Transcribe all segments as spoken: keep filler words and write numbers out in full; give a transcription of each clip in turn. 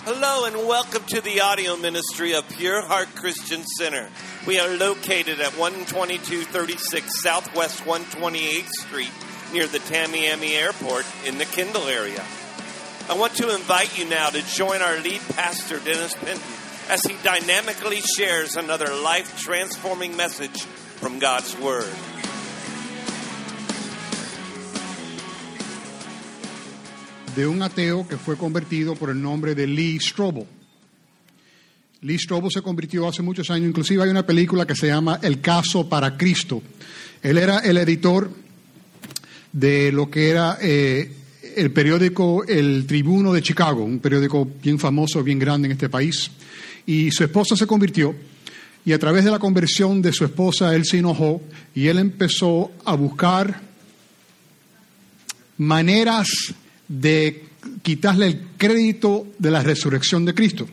Hello and welcome to the audio ministry of Pure Heart Christian Center. We are located at one twenty-two thirty-six Southwest one twenty-eighth Street near the Tamiami Airport in the Kendall area. I want to invite you now to join our lead pastor, Dennis Penton, as he dynamically shares another life-transforming message from God's Word. De un ateo que fue convertido por el nombre de Lee Strobel. Lee Strobel se convirtió hace muchos años, inclusive hay una película que se llama El caso para Cristo. Él era el editor de lo que era eh, el periódico El Tribuno de Chicago, un periódico bien famoso, bien grande en este país. Y su esposa se convirtió, y a través de la conversión de su esposa él se enojó y él empezó a buscar maneras de quitarle el crédito de la resurrección de Cristo.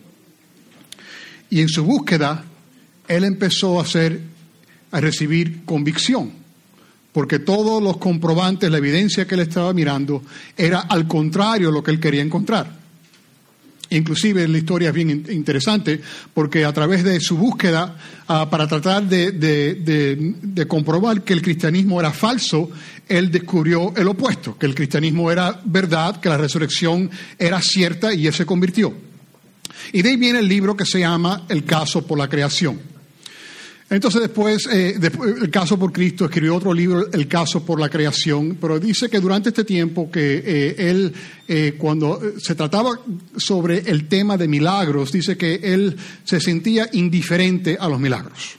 Y en su búsqueda, él empezó a hacer, a recibir convicción, porque todos los comprobantes, la evidencia que él estaba mirando, era al contrario de lo que él quería encontrar. Inclusive la historia es bien interesante, porque a través de su búsqueda, uh, para tratar de, de, de, de comprobar que el cristianismo era falso, él descubrió el opuesto, que el cristianismo era verdad, que la resurrección era cierta, y él se convirtió. Y de ahí viene el libro que se llama El caso por la creación. Entonces después, eh, después, El caso por Cristo, escribió otro libro, El caso por la creación, pero dice que durante este tiempo que eh, él, eh, cuando se trataba sobre el tema de milagros, dice que él se sentía indiferente a los milagros.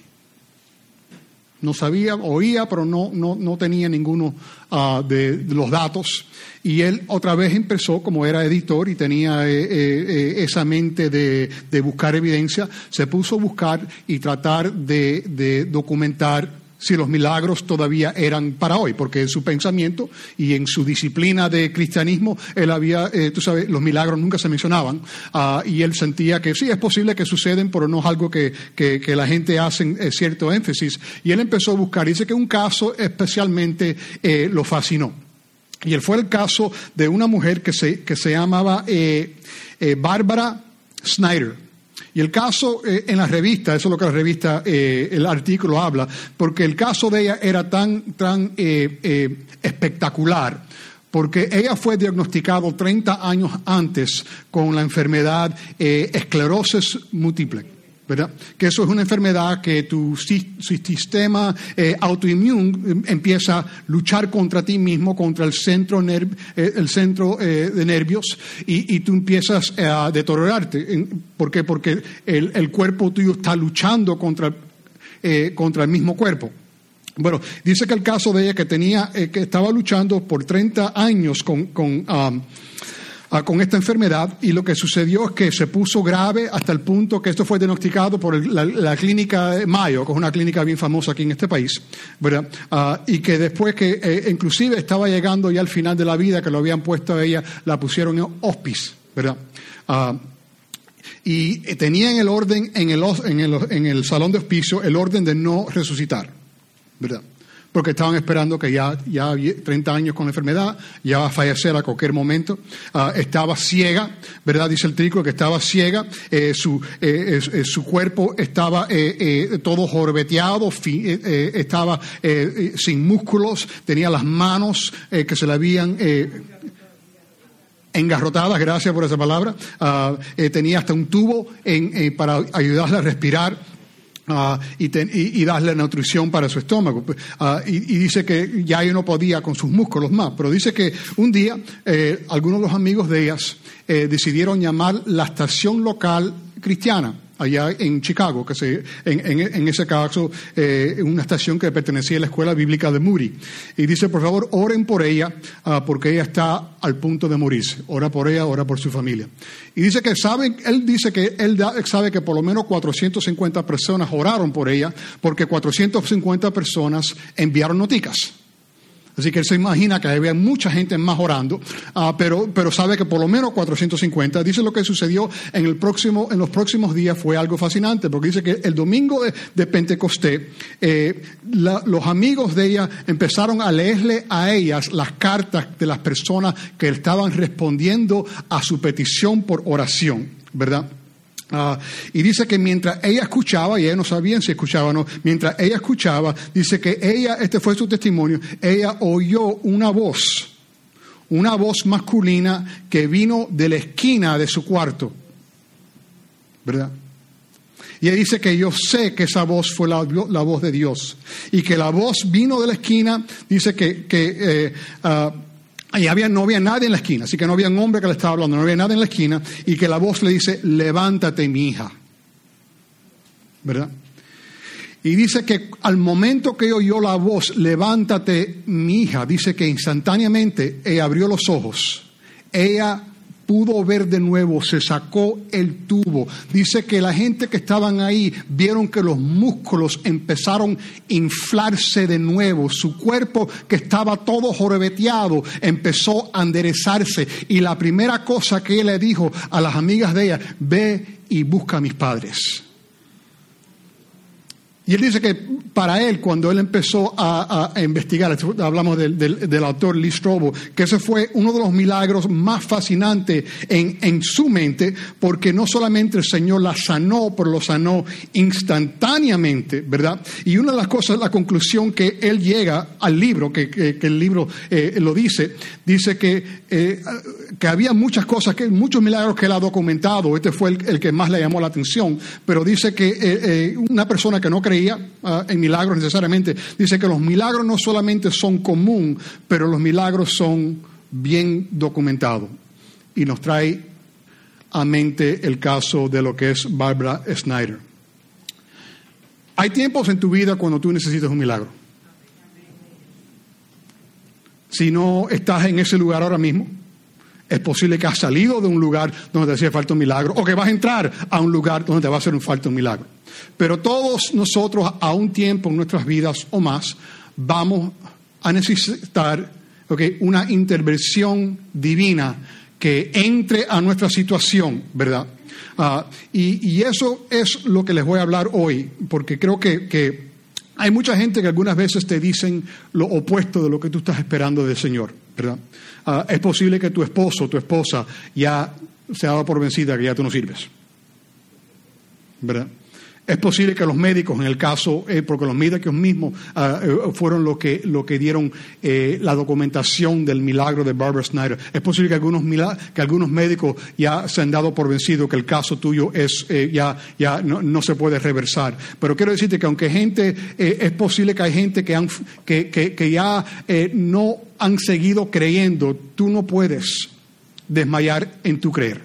No sabía, oía, pero no, no, no tenía ninguno uh, de, de los datos. Y él otra vez empezó, como era editor y tenía eh, eh, esa mente de, de buscar evidencia, se puso a buscar y tratar de, de documentar si los milagros todavía eran para hoy, porque en su pensamiento y en su disciplina de cristianismo, él había, eh, tú sabes, los milagros nunca se mencionaban, uh, y él sentía que sí, es posible que suceden, pero no es algo que, que, que la gente hace eh, cierto énfasis. Y él empezó a buscar, dice que un caso especialmente eh, lo fascinó. Y él fue el caso de una mujer que se, que se llamaba eh, eh, Barbara Snyder. Y el caso eh, en la revista, eso es lo que la revista, eh, el artículo habla, porque el caso de ella era tan, tan eh, eh, espectacular, porque ella fue diagnosticada treinta años antes con la enfermedad eh, esclerosis múltiple, ¿verdad? Que eso es una enfermedad que tu sistema eh, autoinmune empieza a luchar contra ti mismo, contra el centro, nerv, eh, el centro eh, de nervios, y, y tú empiezas eh, a deteriorarte. ¿Por qué? Porque el, el cuerpo tuyo está luchando contra, eh, contra el mismo cuerpo. Bueno, dice que el caso de ella que tenía, eh, que estaba luchando por treinta años con, con um, con esta enfermedad, y lo que sucedió es que se puso grave hasta el punto que esto fue diagnosticado por el, la, la clínica Mayo, que es una clínica bien famosa aquí en este país, ¿verdad? Uh, y que después que eh, inclusive estaba llegando ya al final de la vida, que lo habían puesto a ella, la pusieron en hospice, ¿verdad? Uh, y tenía en el orden, en el, en el, en el salón de hospicio, el orden de no resucitar, ¿verdad? Porque estaban esperando que ya, ya treinta años con la enfermedad, ya va a fallecer a cualquier momento. Uh, estaba ciega, ¿verdad? Dice el trigo que estaba ciega, eh, su, eh, eh, su cuerpo estaba eh, eh, todo jorbeteado, fi, eh, eh, estaba eh, eh, sin músculos, tenía las manos eh, que se le habían... Eh, engarrotadas, gracias por esa palabra. Uh, eh, tenía hasta un tubo en, eh, para ayudarle a respirar. Uh, y, ten, y, y darle nutrición para su estómago. Uh, y, y dice que ya ella no podía con sus músculos más, pero dice que un día eh, algunos de los amigos de ellas eh, decidieron llamar la estación local cristiana allá en Chicago, que se, en, en, en ese caso eh, una estación que pertenecía a la escuela bíblica de Moody. Y dice, por favor, oren por ella, uh, porque ella está al punto de morirse. Ora por ella, ora por su familia. Y dice que saben, él dice que él da, sabe que por lo menos cuatrocientas cincuenta personas oraron por ella, porque cuatrocientas cincuenta personas enviaron noticas. Así que él se imagina que había mucha gente más orando, uh, pero, pero sabe que por lo menos cuatrocientos cincuenta. Dice lo que sucedió en, el próximo, en los próximos días fue algo fascinante, porque dice que el domingo de, de Pentecostés, eh, la, los amigos de ella empezaron a leerle a ellas las cartas de las personas que estaban respondiendo a su petición por oración. ¿verdad? Uh, y dice que mientras ella escuchaba, y ella no sabía si escuchaba o no, mientras ella escuchaba, dice que ella, este fue su testimonio, ella oyó una voz, una voz masculina que vino de la esquina de su cuarto, ¿verdad? Y ella dice que yo sé que esa voz fue la, la voz de Dios, y que la voz vino de la esquina, dice que... que eh, uh, y había, no había nadie en la esquina, así que no había un hombre que le estaba hablando, no había nadie en la esquina, y que la voz le dice, levántate, mi hija. ¿Verdad? Y dice que al momento que oyó la voz, levántate, mi hija, dice que instantáneamente ella abrió los ojos. Ella pudo ver de nuevo, se sacó el tubo. Dice que la gente que estaban ahí vieron que los músculos empezaron a inflarse de nuevo. Su cuerpo, que estaba todo jorobeteado, empezó a enderezarse. Y la primera cosa que él le dijo a las amigas de ella, ve y busca a mis padres. Y él dice que para él, cuando él empezó a, a, a investigar, hablamos del, del, del autor Lee Strobel, que ese fue uno de los milagros más fascinantes en, en su mente, porque no solamente el Señor la sanó, pero lo sanó instantáneamente, ¿verdad? Y una de las cosas, la conclusión que él llega al libro, que, que, que el libro eh, lo dice, dice que, eh, que había muchas cosas, que muchos milagros que él ha documentado. Este fue el, el que más le llamó la atención, pero dice que eh, eh, una persona que no creía Uh, en milagros necesariamente, dice que los milagros no solamente son común, pero los milagros son bien documentados. Y nos trae a mente el caso de lo que es Barbara Snyder. Hay tiempos en tu vida cuando tú necesitas un milagro. Si no estás en ese lugar ahora mismo, es posible que has salido de un lugar donde te hacía falta un milagro, o que vas a entrar a un lugar donde te va a hacer falta un milagro. Pero todos nosotros, a un tiempo en nuestras vidas o más, vamos a necesitar okay, una intervención divina que entre a nuestra situación, ¿verdad? Uh, y, y eso es lo que les voy a hablar hoy, porque creo que, que hay mucha gente que algunas veces te dicen lo opuesto de lo que tú estás esperando del Señor, ¿verdad? Uh, es posible que tu esposo o tu esposa ya se ha dado por vencida, que ya tú no sirves, ¿verdad? Es posible que los médicos, en el caso, eh, porque los médicos mismos uh, fueron los que, lo que dieron eh, la documentación del milagro de Barbara Snyder. Es posible que algunos, que algunos médicos ya se han dado por vencido, que el caso tuyo es eh, ya, ya no, no se puede reversar. Pero quiero decirte que aunque gente, eh, es posible que hay gente que, han, que, que, que ya eh, no han seguido creyendo, tú no puedes desmayar en tu creer.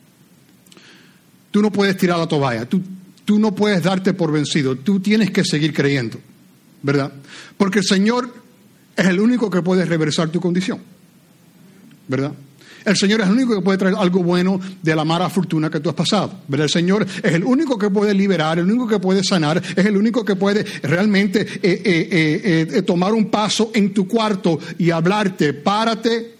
Tú no puedes tirar la toalla. Tú Tú no puedes darte por vencido, tú tienes que seguir creyendo, ¿verdad? Porque el Señor es el único que puede reversar tu condición, ¿verdad? El Señor es el único que puede traer algo bueno de la mala fortuna que tú has pasado, ¿verdad? El Señor es el único que puede liberar, el único que puede sanar, es el único que puede realmente eh, eh, eh, eh, tomar un paso en tu cuarto y hablarte, párate,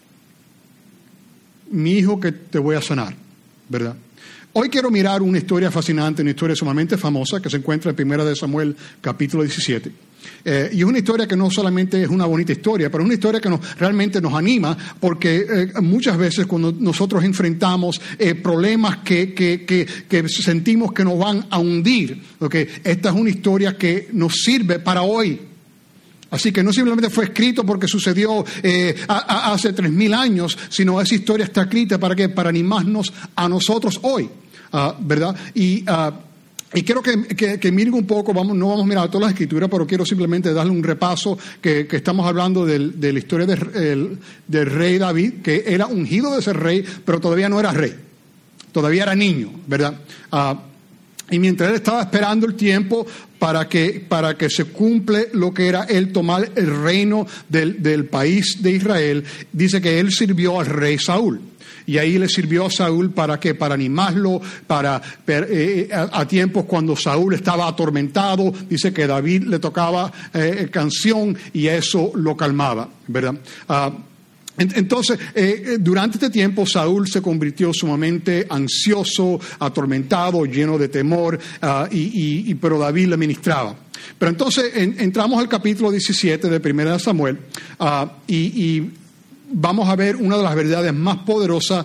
mi hijo, que te voy a sanar, ¿verdad? Hoy quiero mirar una historia fascinante, una historia sumamente famosa que se encuentra en Primera de Samuel, capítulo diecisiete. Eh, y es una historia que no solamente es una bonita historia, pero es una historia que nos, realmente nos anima, porque eh, muchas veces cuando nosotros enfrentamos eh, problemas que, que, que, que sentimos que nos van a hundir, ¿okay? Esta es una historia que nos sirve para hoy. Así que no simplemente fue escrito porque sucedió eh, a, a, hace tres mil años, sino esa historia está escrita para que para animarnos a nosotros hoy, uh, ¿verdad? Y, uh, y quiero que, que, que miren un poco, vamos, no vamos a mirar todas las escrituras, pero quiero simplemente darle un repaso, que, que estamos hablando del, de la historia del, el, del rey David, que era ungido de ser rey, pero todavía no era rey, todavía era niño, ¿verdad? Uh, Y mientras él estaba esperando el tiempo para que, para que se cumple lo que era él tomar el reino del, del país de Israel, dice que él sirvió al rey Saúl. Y ahí le sirvió a Saúl para qué, para animarlo, para eh, a, a tiempos cuando Saúl estaba atormentado, dice que David le tocaba eh, canción y eso lo calmaba, ¿verdad? Uh, Entonces, eh, durante este tiempo, Saúl se convirtió sumamente ansioso, atormentado, lleno de temor, uh, y, y, pero David le ministraba. Pero entonces en, entramos al capítulo diecisiete de Primera de Samuel, uh, y, y vamos a ver una de las verdades más poderosas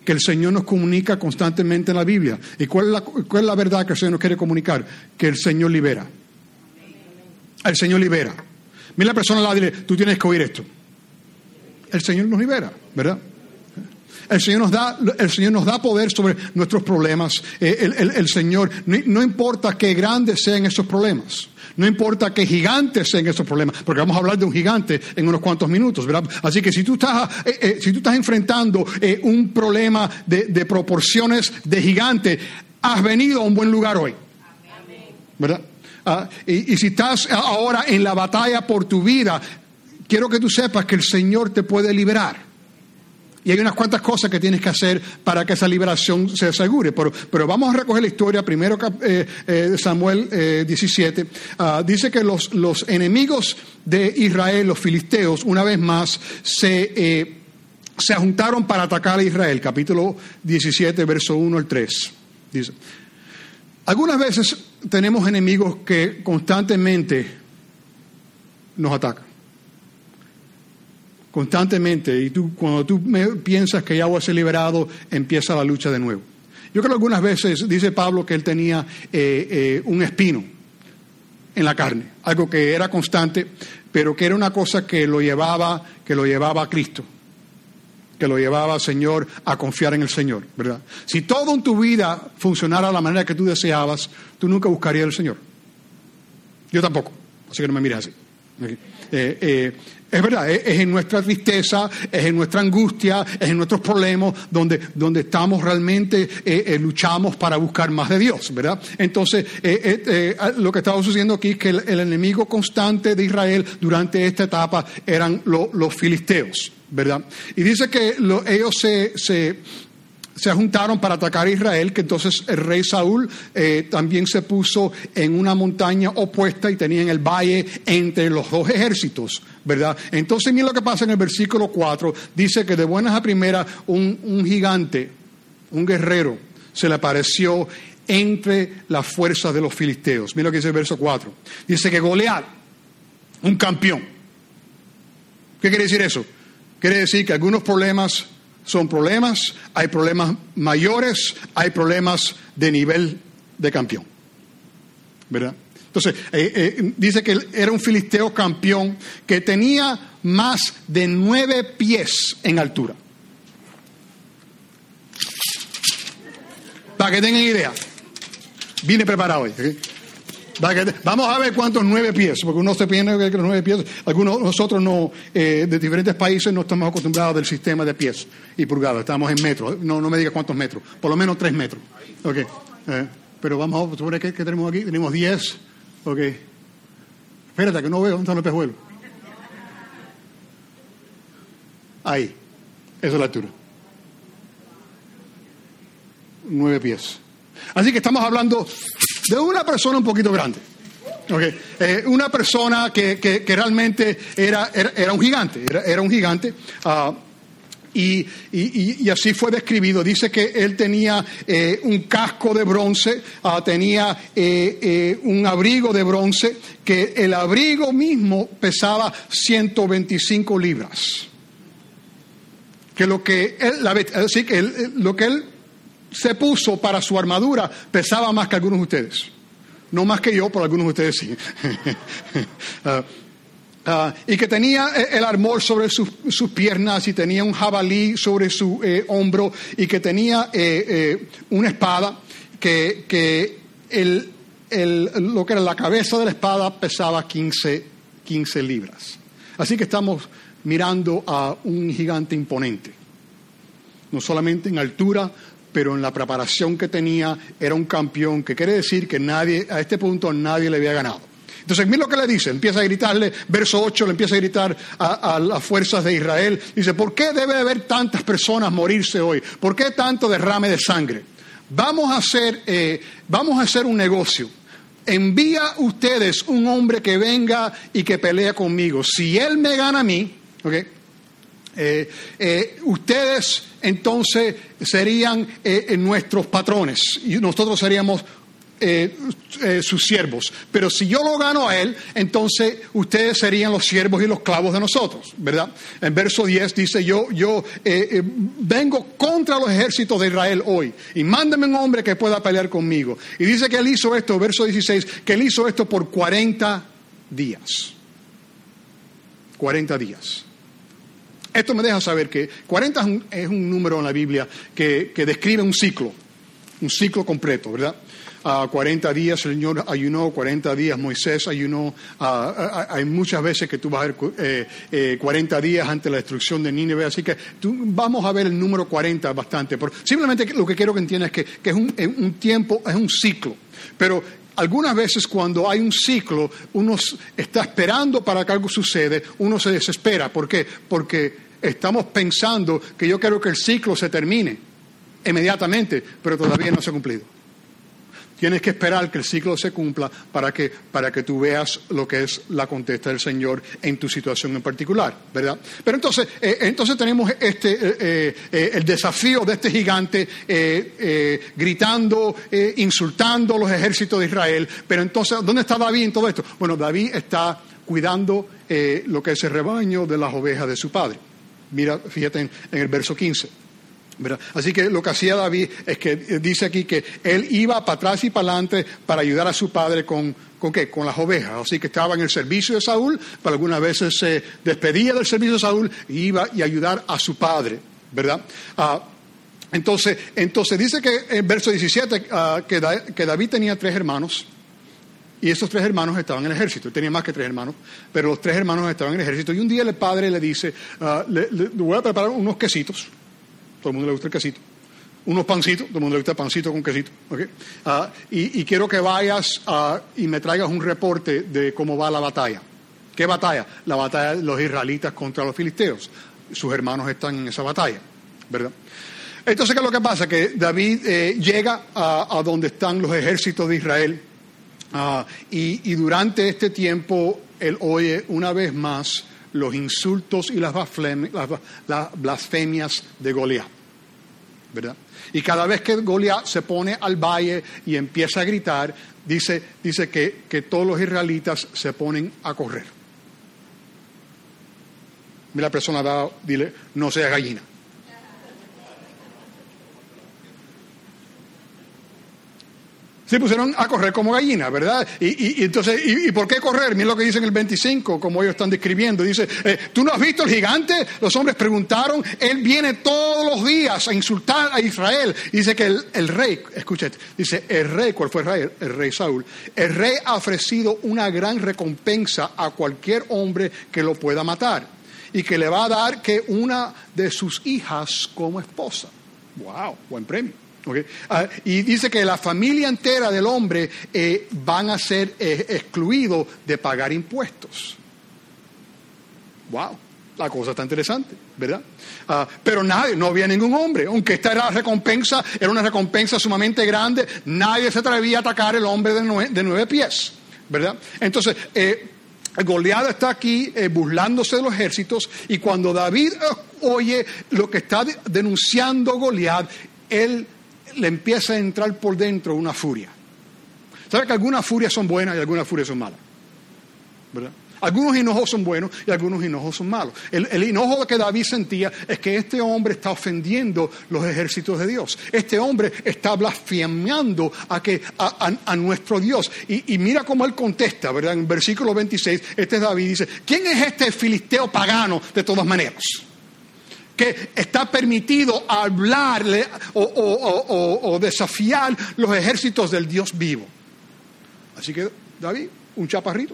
que el Señor nos comunica constantemente en la Biblia. ¿Y cuál es la, cuál es la verdad que el Señor nos quiere comunicar? Que el Señor libera. El Señor libera. Mira la persona al lado y dile, tú tienes que oír esto. El Señor nos libera, ¿verdad? El Señor nos da, el Señor nos da poder sobre nuestros problemas. Eh, el, el, el Señor, no, no importa qué grandes sean esos problemas, no importa qué gigantes sean esos problemas, porque vamos a hablar de un gigante en unos cuantos minutos, ¿verdad? Así que si tú estás, eh, eh, si tú estás enfrentando eh, un problema de, de proporciones de gigante, has venido a un buen lugar hoy, ¿verdad? Uh, y, y si estás ahora en la batalla por tu vida, quiero que tú sepas que el Señor te puede liberar. Y hay unas cuantas cosas que tienes que hacer para que esa liberación se asegure. Pero, pero vamos a recoger la historia, primero eh, eh, Samuel eh, diecisiete. Uh, dice que los, los enemigos de Israel, los filisteos, una vez más se, eh, se juntaron para atacar a Israel. Capítulo diecisiete, verso uno al tres. Dice, algunas veces tenemos enemigos que constantemente nos atacan. Constantemente, y tú cuando tú me piensas que ya voy a ser liberado, empieza la lucha de nuevo. Yo creo que algunas veces dice Pablo que él tenía eh, eh, un espino en la carne, algo que era constante, pero que era una cosa que lo llevaba, que lo llevaba a Cristo, que lo llevaba, Señor, a confiar en el Señor, ¿verdad? Si todo en tu vida funcionara de la manera que tú deseabas, tú nunca buscarías al Señor. Yo tampoco, así que no me mires así. Eh, eh, Es verdad, es en nuestra tristeza, es en nuestra angustia, es en nuestros problemas donde, donde estamos realmente, eh, eh, luchamos para buscar más de Dios, ¿verdad? Entonces, eh, eh, eh, lo que estaba sucediendo aquí es que el, el enemigo constante de Israel durante esta etapa eran lo, los filisteos, ¿verdad? Y dice que lo, ellos se... se se juntaron para atacar a Israel, que entonces el rey Saúl eh, también se puso en una montaña opuesta y tenía en el valle entre los dos ejércitos, ¿verdad? Entonces mira lo que pasa en el versículo cuatro, dice que de buenas a primeras un, un gigante, un guerrero, se le apareció entre las fuerzas de los filisteos. Mira lo que dice el verso cuatro. Dice que Goliat, un campeón. ¿Qué quiere decir eso? Quiere decir que algunos problemas son problemas, hay problemas mayores, hay problemas de nivel de campeón, ¿verdad? Entonces, eh, eh, dice que era un filisteo campeón que tenía más de nueve pies en altura. Para que tengan idea, vine preparado hoy, ¿okay? Vamos a ver cuántos nueve pies, porque uno se piensa que los nueve pies, algunos nosotros no, eh, de diferentes países no estamos acostumbrados del sistema de pies y pulgadas, estamos en metros, no, no me digas cuántos metros, por lo menos tres metros, ok, eh, pero vamos a sobre qué, qué tenemos aquí, tenemos diez, ok, espérate que no veo, ¿dónde están los pejuelos? Ahí, esa es la altura, nueve pies, así que estamos hablando de una persona un poquito grande, okay. eh, una persona que, que, que realmente era, era, era un gigante, era, era un gigante, uh, y, y, y así fue describido. Dice que él tenía eh, un casco de bronce, uh, tenía eh, eh, un abrigo de bronce, que el abrigo mismo pesaba ciento veinticinco libras. Que lo que él, la, así que él, lo que él se puso para su armadura pesaba más que algunos de ustedes. No más que yo, pero algunos de ustedes sí. uh, uh, y que tenía el armor sobre sus, sus piernas y tenía un jabalí sobre su eh, hombro y que tenía eh, eh, una espada que, que el, el, lo que era la cabeza de la espada pesaba quince libras. Así que estamos mirando a un gigante imponente. No solamente en altura, pero en la preparación que tenía, era un campeón, que quiere decir que nadie, a este punto nadie le había ganado. Entonces, mira lo que le dice, empieza a gritarle, verso ocho, le empieza a gritar a, a las fuerzas de Israel, dice, ¿por qué debe haber tantas personas morirse hoy? ¿Por qué tanto derrame de sangre? Vamos a hacer, eh, vamos a hacer un negocio. Envía ustedes un hombre que venga y que pelee conmigo. Si él me gana a mí, ¿ok? Eh, eh, ustedes entonces serían eh, nuestros patrones y nosotros seríamos eh, eh, sus siervos. Pero si yo lo gano a él, entonces ustedes serían los siervos y los clavos de nosotros, ¿verdad? En verso diez dice, yo, yo eh, eh, vengo contra los ejércitos de Israel hoy y mándame un hombre que pueda pelear conmigo. Y dice que él hizo esto, verso dieciséis, que él hizo esto por cuarenta días. cuarenta días. Esto me deja saber que cuarenta es un, es un número en la Biblia que, que describe un ciclo, un ciclo completo, ¿verdad? Uh, cuarenta días el Señor ayunó, cuarenta días Moisés ayunó. Uh, uh, hay muchas veces que tú vas a ver eh, eh, cuarenta días ante la destrucción de Nínive, así que tú, vamos a ver el número cuarenta bastante. Pero simplemente lo que quiero que entiendas es que, que es un, un tiempo, es un ciclo. Pero algunas veces cuando hay un ciclo, uno está esperando para que algo suceda, uno se desespera. ¿Por qué? Porque estamos pensando que yo quiero que el ciclo se termine inmediatamente, pero todavía no se ha cumplido. Tienes que esperar que el ciclo se cumpla para que, para que tú veas lo que es la contesta del Señor en tu situación en particular, ¿verdad? Pero entonces, eh, entonces tenemos este, eh, eh, el desafío de este gigante eh, eh, gritando, eh, insultando a los ejércitos de Israel. Pero entonces, ¿dónde está David en todo esto? Bueno, David está cuidando eh, lo que es el rebaño de las ovejas de su padre. Mira, fíjate en, en el verso quince. ¿Verdad? Así que lo que hacía David es que dice aquí que él iba para atrás y para adelante para ayudar a su padre con, ¿con qué? Con las ovejas. Así que estaba en el servicio de Saúl, pero algunas veces se despedía del servicio de Saúl y iba y ayudar a su padre, ¿verdad? Ah, entonces, entonces dice que en verso diecisiete ah, que, da, que David tenía tres hermanos. Y esos tres hermanos estaban en el ejército. Él tenía más que tres hermanos, pero los tres hermanos estaban en el ejército. Y un día el padre le dice, uh, le, le, le voy a preparar unos quesitos. Todo el mundo le gusta el quesito. Unos pancitos, todo el mundo le gusta el pancito con quesito. ¿Okay? Uh, y, y quiero que vayas uh, y me traigas un reporte de cómo va la batalla. ¿Qué batalla? La batalla de los israelitas contra los filisteos. Sus hermanos están en esa batalla, ¿verdad? Entonces, ¿qué es lo que pasa? Que David eh, llega a, a donde están los ejércitos de Israel uh, y, y durante este tiempo él oye una vez más los insultos y las blasfemias, las, las blasfemias de Goliat, ¿verdad? Y cada vez que Goliat se pone al valle y empieza a gritar, dice, dice que, que todos los israelitas se ponen a correr. Mira, la persona da, dile, no seas gallina. Se pusieron a correr como gallinas, ¿verdad? Y, y, y entonces, y, ¿y por qué correr? Mira lo que dice en el veinticinco, como ellos están describiendo. Dice, eh, ¿tú no has visto el gigante? Los hombres preguntaron, él viene todos los días a insultar a Israel. Dice que el, el rey, escúchate, dice, el rey, ¿cuál fue el rey? El rey Saúl. El rey ha ofrecido una gran recompensa a cualquier hombre que lo pueda matar y que le va a dar que una de sus hijas como esposa. ¡Wow! Buen premio. Okay. Uh, y dice que la familia entera del hombre eh, van a ser eh, excluidos de pagar impuestos. Wow, la cosa está interesante, ¿verdad? Uh, pero nadie, no había ningún hombre, aunque esta era la recompensa, era una recompensa sumamente grande, nadie se atrevía a atacar el hombre de nueve, de nueve pies, ¿verdad? Entonces, eh, Goliat está aquí eh, burlándose de los ejércitos, y cuando David eh, oye lo que está de, denunciando Goliat, él le empieza a entrar por dentro una furia. ¿Sabe que algunas furias son buenas y algunas furias son malas? ¿Verdad? Algunos enojos son buenos y algunos enojos son malos. El, el enojo que David sentía es que este hombre está ofendiendo los ejércitos de Dios. Este hombre está blasfemando a, que, a, a, a nuestro Dios. Y, y mira cómo él contesta, ¿verdad? En versículo veintiséis, este es David, dice, ¿quién es este filisteo pagano de todas maneras? Que está permitido hablarle o, o, o, o desafiar los ejércitos del Dios vivo. Así que David, un chaparrito,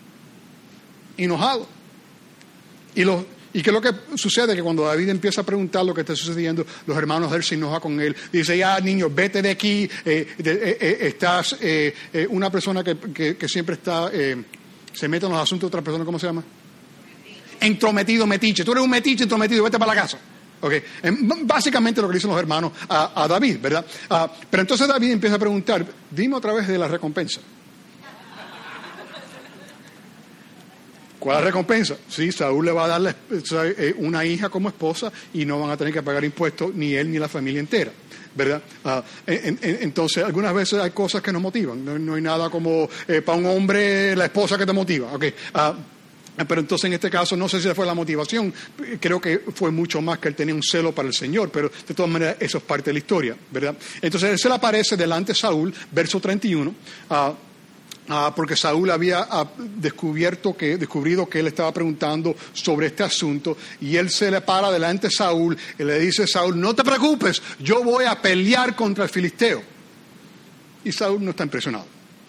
enojado. Y, los, ¿Y qué es lo que sucede? Que cuando David empieza a preguntar lo que está sucediendo, los hermanos de él se enojan con él. Dice, ya niño, vete de aquí, eh, de, eh, eh, estás eh, eh, una persona que, que, que siempre está, eh, se mete en los asuntos de otra persona, ¿cómo se llama? Entrometido, metiche. Tú eres un metiche entrometido, vete para la casa. Okay. Básicamente lo que dicen los hermanos a, a David, ¿verdad? Uh, pero entonces David empieza a preguntar, dime otra vez de la recompensa. ¿Cuál es la recompensa? Sí, Saúl le va a dar la, una hija como esposa y no van a tener que pagar impuestos ni él ni la familia entera, ¿verdad? Uh, en, en, entonces, algunas veces hay cosas que nos motivan. No, no hay nada como eh, para un hombre la esposa que te motiva. Okay. Uh, pero entonces en este caso no sé si fue la motivación. Creo que fue mucho más que él tenía un celo para el Señor, pero de todas maneras eso es parte de la historia, ¿verdad? Entonces él se le aparece delante de Saúl, verso treinta y uno. Uh, Ah, porque Saúl había ah, descubierto que, descubrido que él estaba preguntando sobre este asunto, y él se le para delante de Saúl y le dice a Saúl: no te preocupes, yo voy a pelear contra el filisteo. Y Saúl no está impresionado.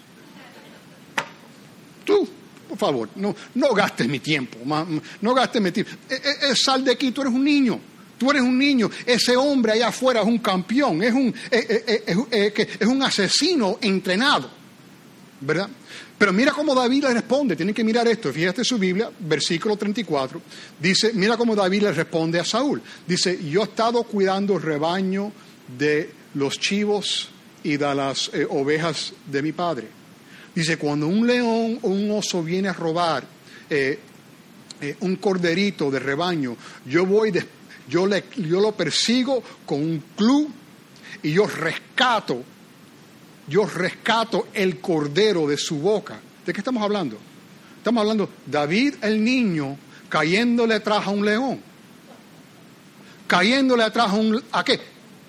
Tú, por favor, no, no gastes mi tiempo, no gastes mi tiempo. Eh, eh, sal de aquí, tú eres un niño. Tú eres un niño. Ese hombre allá afuera es un campeón, es un, eh, eh, eh, eh, es un asesino entrenado, ¿verdad? Pero mira cómo David le responde. Tienen que mirar esto. Fíjate su Biblia, versículo treinta y cuatro. Dice, mira cómo David le responde a Saúl. Dice: yo he estado cuidando el rebaño de los chivos y de las eh, ovejas de mi padre. Dice: cuando un león o un oso viene a robar eh, eh, un corderito de rebaño, yo voy, de, yo, le, yo lo persigo con un club y yo rescato Yo rescato el cordero de su boca. ¿De qué estamos hablando? Estamos hablando de David, el niño, cayéndole atrás a un león. Cayéndole atrás a un... ¿A qué?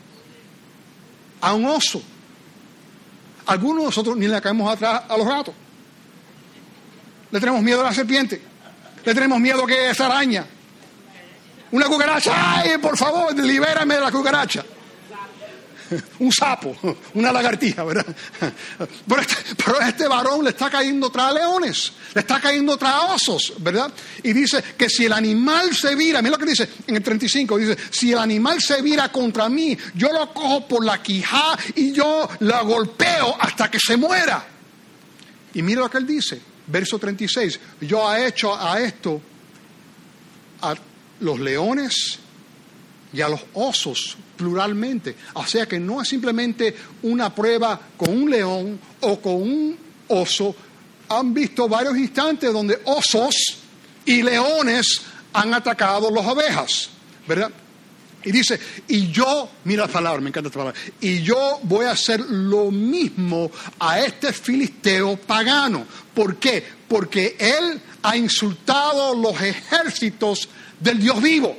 A un oso. Algunos de nosotros ni le caemos atrás a los gatos. Le tenemos miedo a la serpiente. Le tenemos miedo a que esa araña. Una cucaracha. ¡Ay, por favor, libérame de la cucaracha! Un sapo, una lagartija, ¿verdad? Pero este, pero este varón le está cayendo tras leones, le está cayendo tras osos, ¿verdad? Y dice que si el animal se vira, mira lo que dice en el treinta y cinco, dice: si el animal se vira contra mí, yo lo cojo por la quijada y yo la golpeo hasta que se muera. Y mira lo que él dice, verso treinta y seis: yo he hecho a esto a los leones y a los osos pluralmente. O sea que no es simplemente una prueba con un león o con un oso. Han visto varios instantes donde osos y leones han atacado las ovejas, ¿verdad? Y dice, y yo, mira la palabra, me encanta esta palabra, y yo voy a hacer lo mismo a este filisteo pagano. ¿Por qué? Porque él ha insultado los ejércitos del Dios vivo.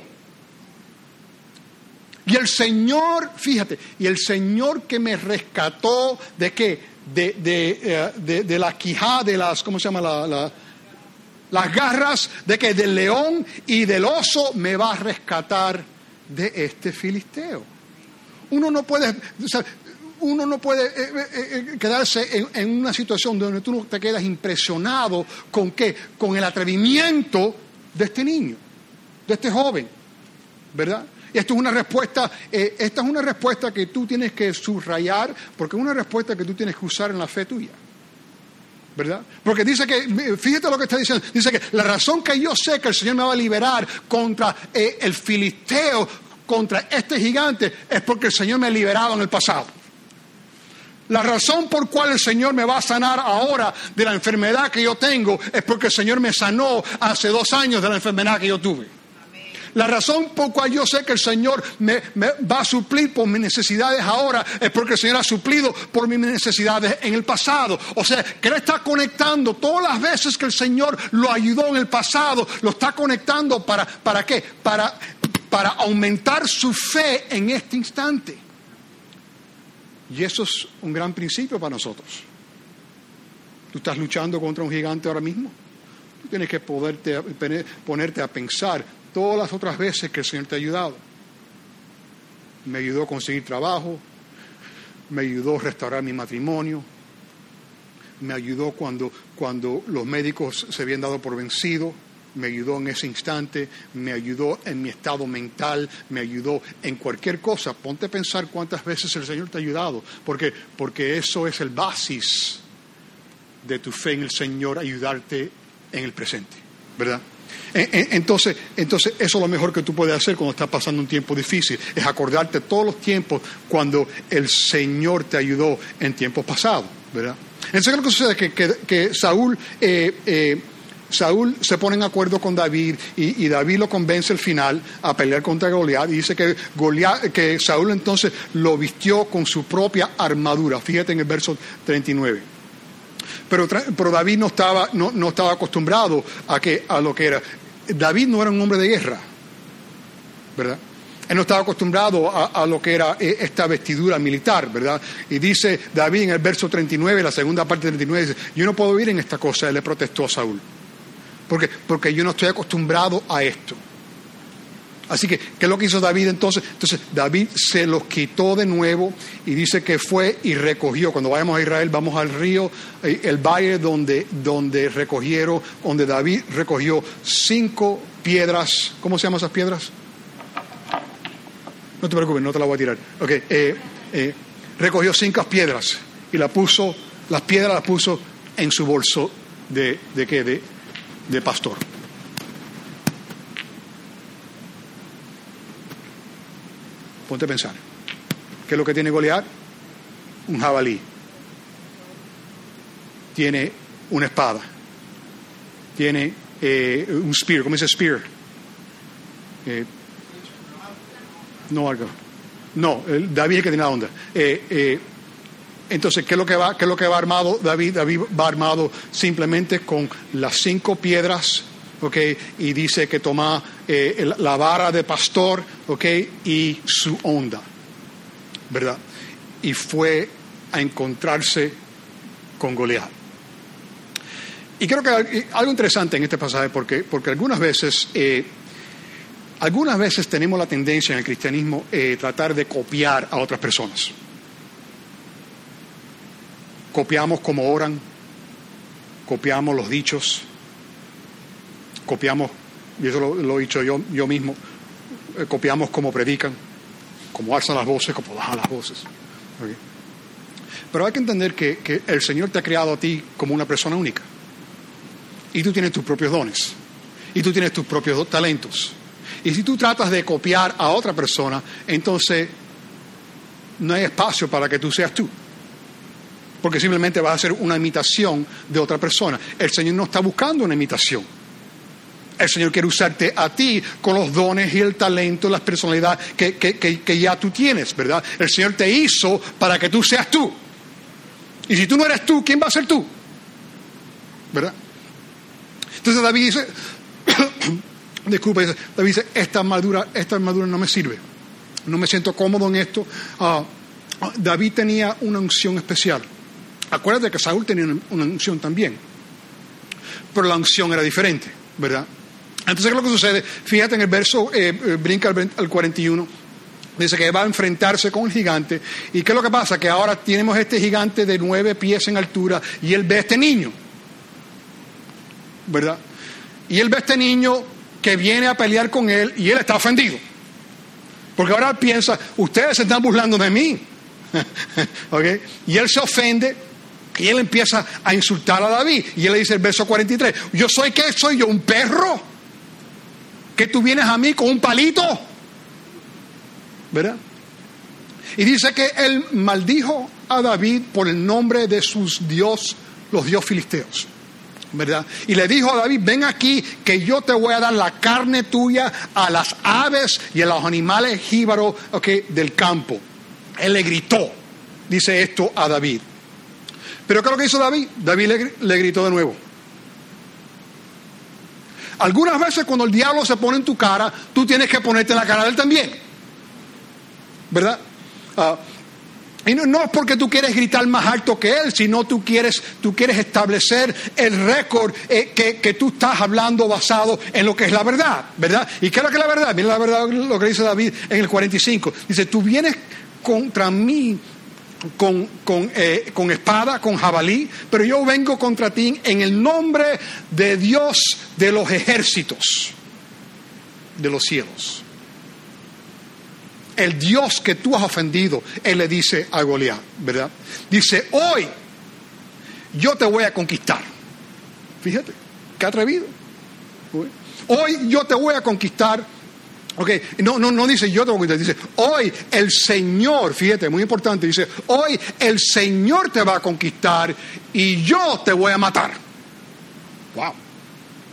Y el Señor, fíjate, y el Señor que me rescató, ¿de qué? De, de, de, de la quijada, de las, ¿cómo se llama? La, la, las garras, ¿de qué? Del león y del oso, me va a rescatar de este filisteo. Uno no puede, o sea, uno no puede eh, eh, quedarse en, en una situación donde tú no te quedas impresionado con qué, con el atrevimiento de este niño, de este joven, ¿verdad? Esto es una respuesta, eh, esta es una respuesta que tú tienes que subrayar, porque es una respuesta que tú tienes que usar en la fe tuya, ¿verdad? Porque dice que, fíjate lo que está diciendo, dice que la razón que yo sé que el Señor me va a liberar contra eh, el filisteo, contra este gigante, es porque el Señor me ha liberado en el pasado. La razón por cual el Señor me va a sanar ahora de la enfermedad que yo tengo es porque el Señor me sanó hace dos años de la enfermedad que yo tuve. La razón por cual yo sé que el Señor me, me va a suplir por mis necesidades ahora es porque el Señor ha suplido por mis necesidades en el pasado. O sea, que Él está conectando todas las veces que el Señor lo ayudó en el pasado, lo está conectando para, ¿para qué? Para, para aumentar su fe en este instante. Y eso es un gran principio para nosotros. Tú estás luchando contra un gigante ahora mismo. Tú tienes que poderte, ponerte a pensar todas las otras veces que el Señor te ha ayudado. Me ayudó a conseguir trabajo, me ayudó a restaurar mi matrimonio, me ayudó cuando, cuando los médicos se habían dado por vencido, me ayudó en ese instante, me ayudó en mi estado mental, me ayudó en cualquier cosa. Ponte a pensar cuántas veces el Señor te ha ayudado, porque, porque eso es el basis de tu fe en el Señor, ayudarte en el presente, ¿verdad? Entonces, entonces, eso es lo mejor que tú puedes hacer cuando estás pasando un tiempo difícil, es acordarte todos los tiempos cuando el Señor te ayudó en tiempos pasados, ¿verdad? Entonces, lo que sucede es que, que, que Saúl eh, eh, Saúl se pone en acuerdo con David y, y David lo convence al final a pelear contra Goliat. Y dice que, Goliat, que Saúl entonces lo vistió con su propia armadura. Fíjate en el verso treinta y nueve. Pero, pero David no estaba, no, no estaba acostumbrado a, que, a lo que era. David no era un hombre de guerra, ¿verdad? Él no estaba acostumbrado a, a lo que era esta vestidura militar, ¿verdad? Y dice David en el verso treinta y nueve, la segunda parte del treinta y nueve, dice, yo no puedo ir en esta cosa. Él le protestó a Saúl. Porque, porque yo no estoy acostumbrado a esto. Así que, ¿qué es lo que hizo David entonces? Entonces, David se los quitó de nuevo y dice que fue y recogió. Cuando vayamos a Israel, vamos al río, el valle donde, donde recogieron, donde David recogió cinco piedras. ¿Cómo se llaman esas piedras? No te preocupes, no te la voy a tirar. Ok, eh, eh, recogió cinco piedras y la puso, las piedras las puso en su bolso de, ¿de qué? De, de pastor. Ponte a pensar. ¿Qué es lo que tiene Goliat? Un jabalí. Tiene una espada. Tiene eh, un spear. ¿Cómo dice spear? Eh, no algo. No, el David es que tiene la onda. Eh, eh, entonces, ¿qué es lo que va, qué es lo que va armado David? David va armado simplemente con las cinco piedras. Okay, y dice que toma eh, la vara de pastor, okay, y su onda, ¿verdad? Y fue a encontrarse con Goliat. Y creo que algo interesante en este pasaje, porque, porque algunas veces, eh, algunas veces tenemos la tendencia en el cristianismo eh, tratar de copiar a otras personas. Copiamos cómo oran, copiamos los dichos. Copiamos, y eso lo, lo he dicho yo, yo mismo, eh, copiamos cómo predican, cómo alzan las voces, cómo bajan las voces. ¿Okay? Pero hay que entender que, que el Señor te ha creado a ti como una persona única. Y tú tienes tus propios dones. Y tú tienes tus propios talentos. Y si tú tratas de copiar a otra persona, entonces no hay espacio para que tú seas tú. Porque simplemente vas a hacer una imitación de otra persona. El Señor no está buscando una imitación. El Señor quiere usarte a ti con los dones y el talento, las personalidades que, que, que, que ya tú tienes, ¿verdad? El Señor te hizo para que tú seas tú. Y si tú no eres tú, ¿quién va a ser tú? ¿Verdad? Entonces David dice, disculpa, dice, David dice, esta armadura, esta armadura no me sirve. No me siento cómodo en esto. Uh, David tenía una unción especial. Acuérdate que Saúl tenía una, una unción también. Pero la unción era diferente, ¿verdad? Entonces, ¿qué es lo que sucede? Fíjate en el verso, eh, eh, brinca al, al cuarenta y uno, dice que va a enfrentarse con el gigante. ¿Y qué es lo que pasa? Que ahora tenemos este gigante de nueve pies en altura y él ve a este niño, ¿verdad? Y él ve a este niño que viene a pelear con él y él está ofendido. Porque ahora él piensa, ustedes se están burlando de mí. ¿Okay? Y él se ofende. Y él empieza a insultar a David. Y él le dice el verso cuarenta y tres, ¿yo soy qué? ¿Soy yo un perro? ¿Que tú vienes a mí con un palito? ¿Verdad? Y dice que él maldijo a David por el nombre de sus dios, los dios filisteos. ¿Verdad? Y le dijo a David, ven aquí que yo te voy a dar la carne tuya a las aves y a los animales jíbaros, okay, del campo. Él le gritó, dice esto a David. Pero ¿qué es lo que hizo David? David le, le gritó de nuevo. Algunas veces cuando el diablo se pone en tu cara, tú tienes que ponerte en la cara de él también. ¿Verdad? Uh, y no, no es porque tú quieres gritar más alto que él, sino tú quieres, tú quieres establecer el récord eh, que, que tú estás hablando basado en lo que es la verdad. ¿Verdad? ¿Y qué es lo que es la verdad? Mira la verdad lo que dice David en el cuarenta y cinco. Dice, tú vienes contra mí Con, con, eh, con espada, con jabalí, pero yo vengo contra ti en el nombre de Dios de los ejércitos de los cielos. El Dios que tú has ofendido, él le dice a Goliat, ¿verdad? Dice, hoy yo te voy a conquistar. Fíjate, qué atrevido. Hoy yo te voy a conquistar. Ok, no, no, no dice yo te voy a conquistar, dice hoy el Señor, fíjate, muy importante, dice hoy el Señor te va a conquistar y yo te voy a matar. Wow.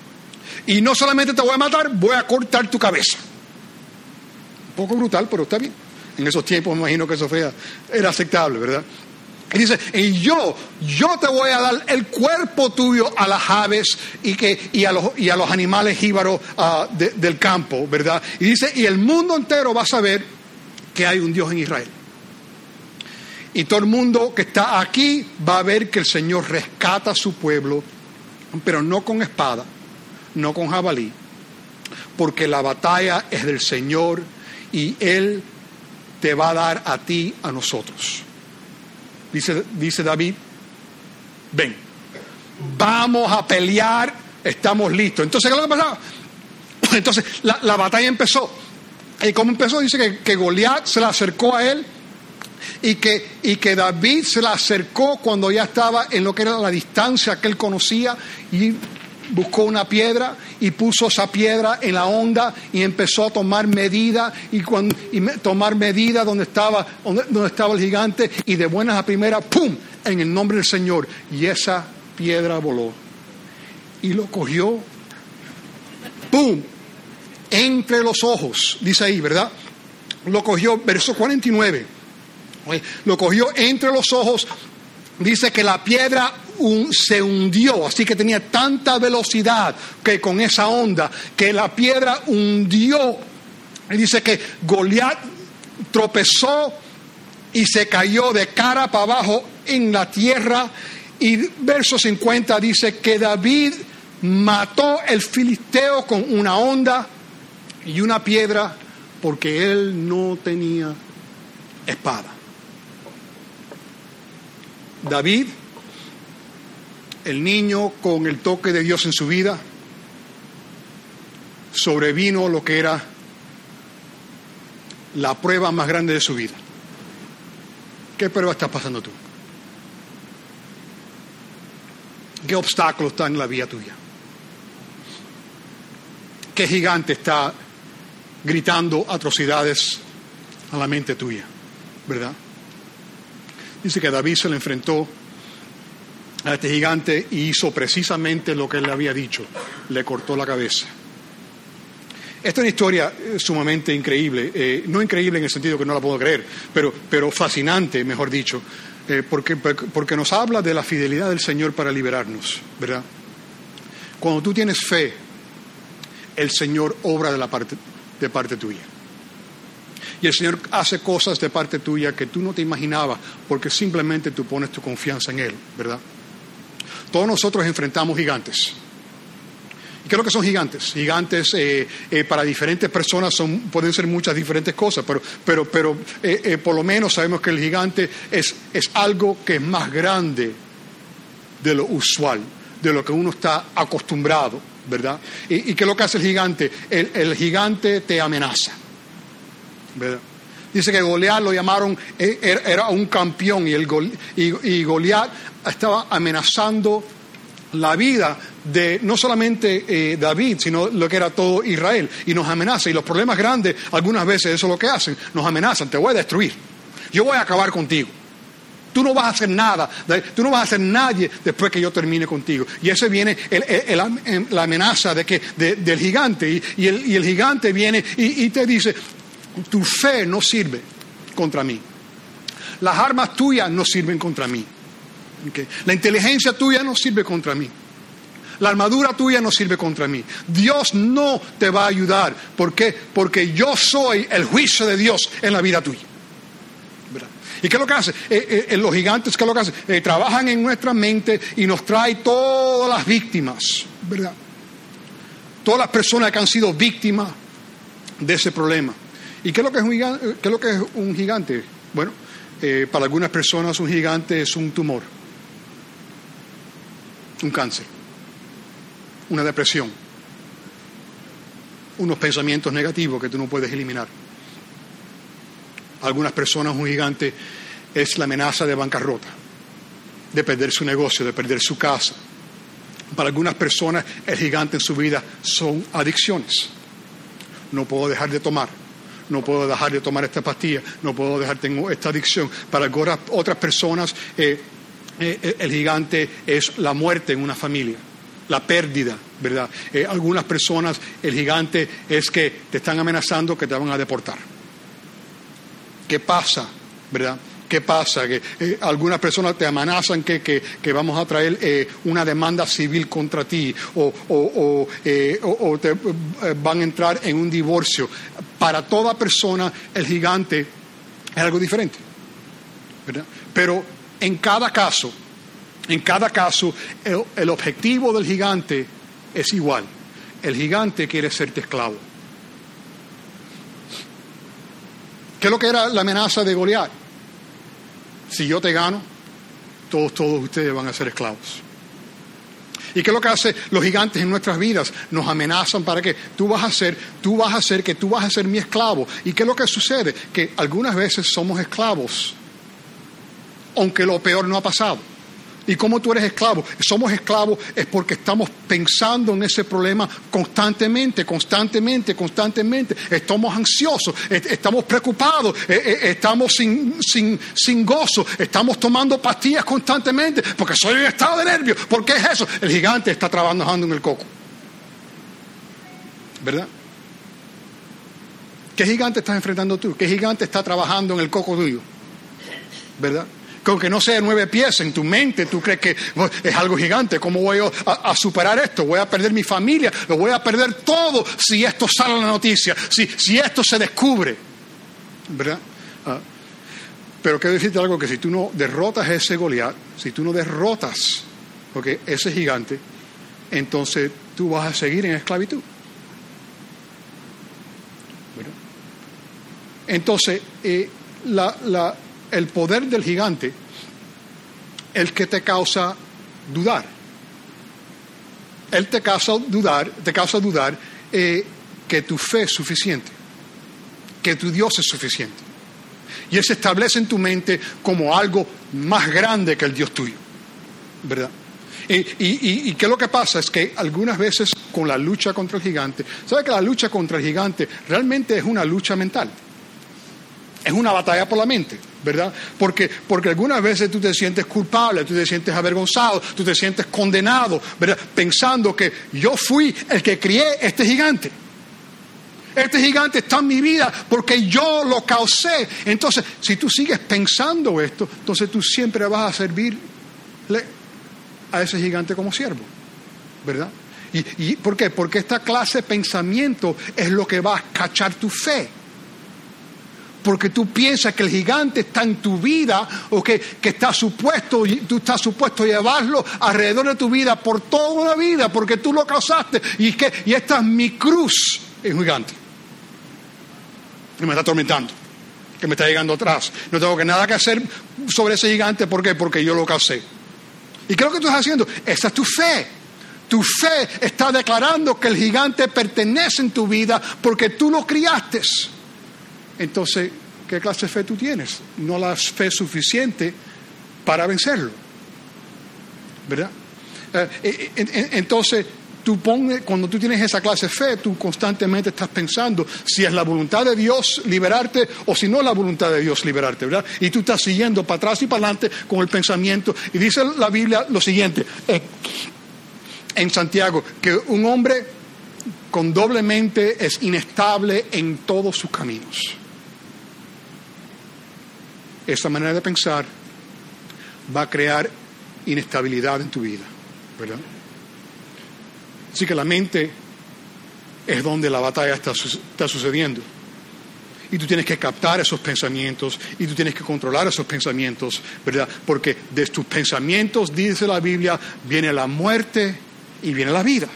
Y no solamente te voy a matar, voy a cortar tu cabeza. Un poco brutal, pero está bien. En esos tiempos me imagino que eso fue, era aceptable, ¿verdad? Y dice, y yo, yo te voy a dar el cuerpo tuyo a las aves y, que, y, a, los, y a los animales jíbaros uh, de, del campo, ¿verdad? Y dice, y el mundo entero va a saber que hay un Dios en Israel. Y todo el mundo que está aquí va a ver que el Señor rescata a su pueblo, pero no con espada, no con jabalí, porque la batalla es del Señor y Él te va a dar a ti, a nosotros. Dice, dice David, ven, vamos a pelear, estamos listos. Entonces, ¿qué es lo que pasaba? Entonces, la, la batalla empezó. ¿Y cómo empezó? Dice que, que Goliat se le acercó a él y que, y que David se le acercó cuando ya estaba en lo que era la distancia que él conocía y buscó una piedra y puso esa piedra en la onda y empezó a tomar medida y, cuando, y me, tomar medida donde estaba, donde, donde estaba el gigante y de buenas a primeras, ¡pum!, en el nombre del Señor. Y esa piedra voló y lo cogió, ¡pum!, entre los ojos, dice ahí, ¿verdad? Lo cogió, verso cuarenta y nueve, lo cogió entre los ojos, dice que la piedra un, se hundió, así que tenía tanta velocidad que con esa onda, que la piedra hundió, y dice que Goliat tropezó y se cayó de cara para abajo en la tierra, y verso cincuenta dice que David mató el filisteo con una onda y una piedra porque él no tenía espada. David, el niño con el toque de Dios en su vida, sobrevino lo que era la prueba más grande de su vida. ¿Qué prueba estás pasando tú? ¿Qué obstáculo está en la vía tuya? ¿Qué gigante está gritando atrocidades a la mente tuya? ¿Verdad? Dice que David se le enfrentó a este gigante y hizo precisamente lo que él le había dicho. Le cortó la cabeza. Esta es una historia sumamente increíble. Eh, no increíble en el sentido que no la puedo creer, pero, pero fascinante, mejor dicho. Eh, porque, porque nos habla de la fidelidad del Señor para liberarnos, ¿verdad? Cuando tú tienes fe, el Señor obra de la parte, de parte tuya. Y el Señor hace cosas de parte tuya que tú no te imaginabas, porque simplemente tú pones tu confianza en Él, ¿verdad? Todos nosotros enfrentamos gigantes. ¿Y qué es lo que son gigantes? Gigantes eh, eh, para diferentes personas son, pueden ser muchas diferentes cosas, pero, pero, pero eh, eh, por lo menos sabemos que el gigante es, es algo que es más grande de lo usual, de lo que uno está acostumbrado, ¿verdad? ¿Y, y qué es lo que hace el gigante? El, el gigante te amenaza, ¿verdad? Dice que Goliat lo llamaron, era un campeón, y, el, y, y Goliat estaba amenazando la vida de no solamente eh, David, sino lo que era todo Israel, y nos amenaza. Y los problemas grandes, algunas veces eso es lo que hacen, nos amenazan: te voy a destruir, yo voy a acabar contigo, tú no vas a hacer nada, tú no vas a ser nadie después que yo termine contigo. Y ese viene el, el, el, la amenaza de que, de, del gigante, y, y, el, y el gigante viene y, y te dice: tu fe no sirve contra mí, las armas tuyas no sirven contra mí, okay. La inteligencia tuya no sirve contra mí, la armadura tuya no sirve contra mí, Dios no te va a ayudar. ¿Por qué? Porque yo soy el juicio de Dios en la vida tuya, ¿verdad? ¿Y qué es lo que hace? Eh, eh, los gigantes, ¿qué es lo que hacen? Eh, trabajan en nuestra mente y nos trae todas las víctimas, ¿verdad? Todas las personas que han sido víctimas de ese problema. ¿Y qué es lo que es un gigante? ¿Qué es lo que es un gigante? Bueno, eh, para algunas personas un gigante es un tumor, un cáncer, una depresión, unos pensamientos negativos que tú no puedes eliminar. Para algunas personas un gigante es la amenaza de bancarrota, de perder su negocio, de perder su casa. Para algunas personas el gigante en su vida son adicciones. No puedo dejar de tomar, no puedo dejar de tomar esta pastilla, no puedo dejar, tengo esta adicción. Para algunas otras personas eh, eh, el gigante es la muerte en una familia. la pérdida, ¿verdad? Eh, algunas personas, el gigante es que te están amenazando que te van a deportar. ¿Qué pasa, verdad? ¿Qué pasa? Que eh, algunas personas te amenazan que, que, que vamos a traer eh, una demanda civil contra ti o, o, o, eh, o, o te eh, van a entrar en un divorcio. Para toda persona el gigante es algo diferente, ¿verdad? Pero en cada caso, en cada caso el, el objetivo del gigante es igual. El gigante quiere serte esclavo. ¿Qué es lo que era la amenaza de Goliat? Si yo te gano, todos, todos ustedes van a ser esclavos. ¿Y qué es lo que hacen los gigantes en nuestras vidas? Nos amenazan para que tú vas a ser, tú vas a ser, que tú vas a ser mi esclavo. ¿Y qué es lo que sucede? Que algunas veces somos esclavos, aunque lo peor no ha pasado. ¿Y cómo tú eres esclavo? Somos esclavos es porque estamos pensando en ese problema constantemente, constantemente, constantemente. Estamos ansiosos, estamos preocupados, estamos sin, sin, sin gozo, estamos tomando pastillas constantemente porque soy en estado de nervios. ¿Por qué es eso? El gigante está trabajando en el coco, ¿verdad? ¿Qué gigante estás enfrentando tú? ¿Qué gigante está trabajando en el coco tuyo? ¿Verdad? Con que no sea nueve pies en tu mente, tú crees que es algo gigante. ¿Cómo voy a, a superar esto? Voy a perder mi familia, lo voy a perder todo si esto sale en la noticia, si, si esto se descubre, ¿verdad? Ah, pero quiero decirte algo, que si tú no derrotas a ese Goliat, si tú no derrotas porque ese gigante, entonces tú vas a seguir en esclavitud, ¿verdad? Entonces, eh, la... la el poder del gigante, el que te causa dudar. Él te causa dudar, te causa dudar eh, que tu fe es suficiente, que tu Dios es suficiente. Y Él se establece en tu mente como algo más grande que el Dios tuyo, ¿verdad? Y, y, y, y qué es lo que pasa es que algunas veces con la lucha contra el gigante, ¿sabe que la lucha contra el gigante realmente es una lucha mental? Es una batalla por la mente, ¿verdad? Porque, porque algunas veces tú te sientes culpable, tú te sientes avergonzado, tú te sientes condenado, ¿verdad? Pensando que yo fui el que crié este gigante. Este gigante está en mi vida porque yo lo causé. Entonces, si tú sigues pensando esto, entonces tú siempre vas a servirle a ese gigante como siervo, ¿verdad? ¿Y, y por qué? Porque esta clase de pensamiento es lo que va a cachar tu fe. Porque tú piensas que el gigante está en tu vida o que, que está supuesto, tú estás supuesto a llevarlo alrededor de tu vida por toda la vida porque tú lo causaste y, que, y esta es mi cruz, es un gigante que me está atormentando, que me está llegando atrás. No tengo que nada que hacer sobre ese gigante. ¿Por qué? Porque yo lo causé. ¿Y qué es lo que tú estás haciendo? Esa es tu fe. Tu fe está declarando que el gigante pertenece en tu vida porque tú lo criaste. Entonces, ¿qué clase de fe tú tienes? No la fe suficiente para vencerlo, ¿verdad? Eh, entonces, tú pones, cuando tú tienes esa clase de fe, tú constantemente estás pensando si es la voluntad de Dios liberarte o si no es la voluntad de Dios liberarte, ¿verdad? Y tú estás siguiendo para atrás y para adelante con el pensamiento. Y dice la Biblia lo siguiente, eh, en Santiago, que un hombre con doble mente es inestable en todos sus caminos. Esa manera de pensar va a crear inestabilidad en tu vida, ¿verdad? Así que la mente es donde la batalla está, está sucediendo. Y tú tienes que captar esos pensamientos y tú tienes que controlar esos pensamientos, ¿verdad? Porque de tus pensamientos, dice la Biblia, viene la muerte y viene la vida.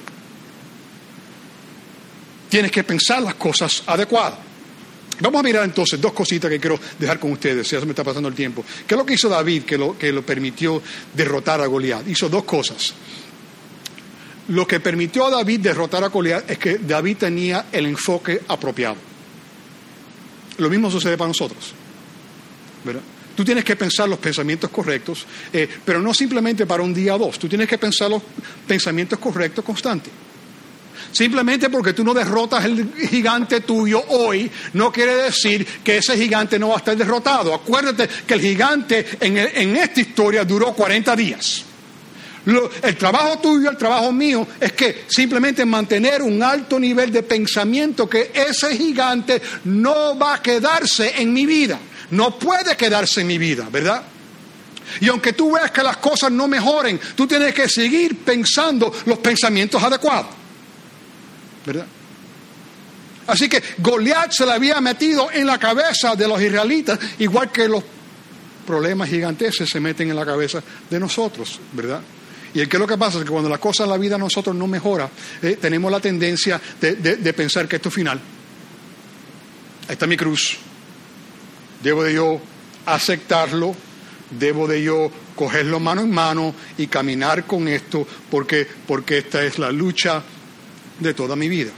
Tienes que pensar las cosas adecuadas. Vamos a mirar entonces dos cositas que quiero dejar con ustedes, ya se me está pasando el tiempo. ¿Qué es lo que hizo David que lo, que lo permitió derrotar a Goliat? Hizo dos cosas. Lo que permitió a David derrotar a Goliat es que David tenía el enfoque apropiado. Lo mismo sucede para nosotros, ¿verdad? Tú tienes que pensar los pensamientos correctos, eh, pero no simplemente para un día o dos. Tú tienes que pensar los pensamientos correctos constantes. Simplemente porque tú no derrotas el gigante tuyo hoy, no quiere decir que ese gigante no va a estar derrotado. Acuérdate que el gigante en, el, en esta historia duró cuarenta días. Lo, el trabajo tuyo, el trabajo mío, es que simplemente mantener un alto nivel de pensamiento que ese gigante no va a quedarse en mi vida. No puede quedarse en mi vida, ¿verdad? Y aunque tú veas que las cosas no mejoren, tú tienes que seguir pensando los pensamientos adecuados, ¿verdad? Así que Goliat se le había metido en la cabeza de los israelitas, igual que los problemas gigantes se meten en la cabeza de nosotros, ¿verdad? Y ¿qué es lo que pasa? Es que cuando las cosas en la vida de nosotros no mejoran, eh, tenemos la tendencia de, de, de pensar que esto es final. Ahí está mi cruz. Debo de yo aceptarlo, debo de yo cogerlo mano en mano y caminar con esto, porque, porque esta es la lucha de toda mi vida.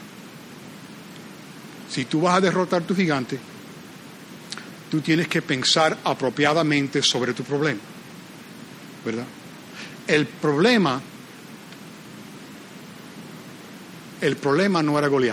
Si tú vas a derrotar tu gigante, tú tienes que pensar apropiadamente sobre tu problema, ¿verdad? El problema, el problema no era Goliat.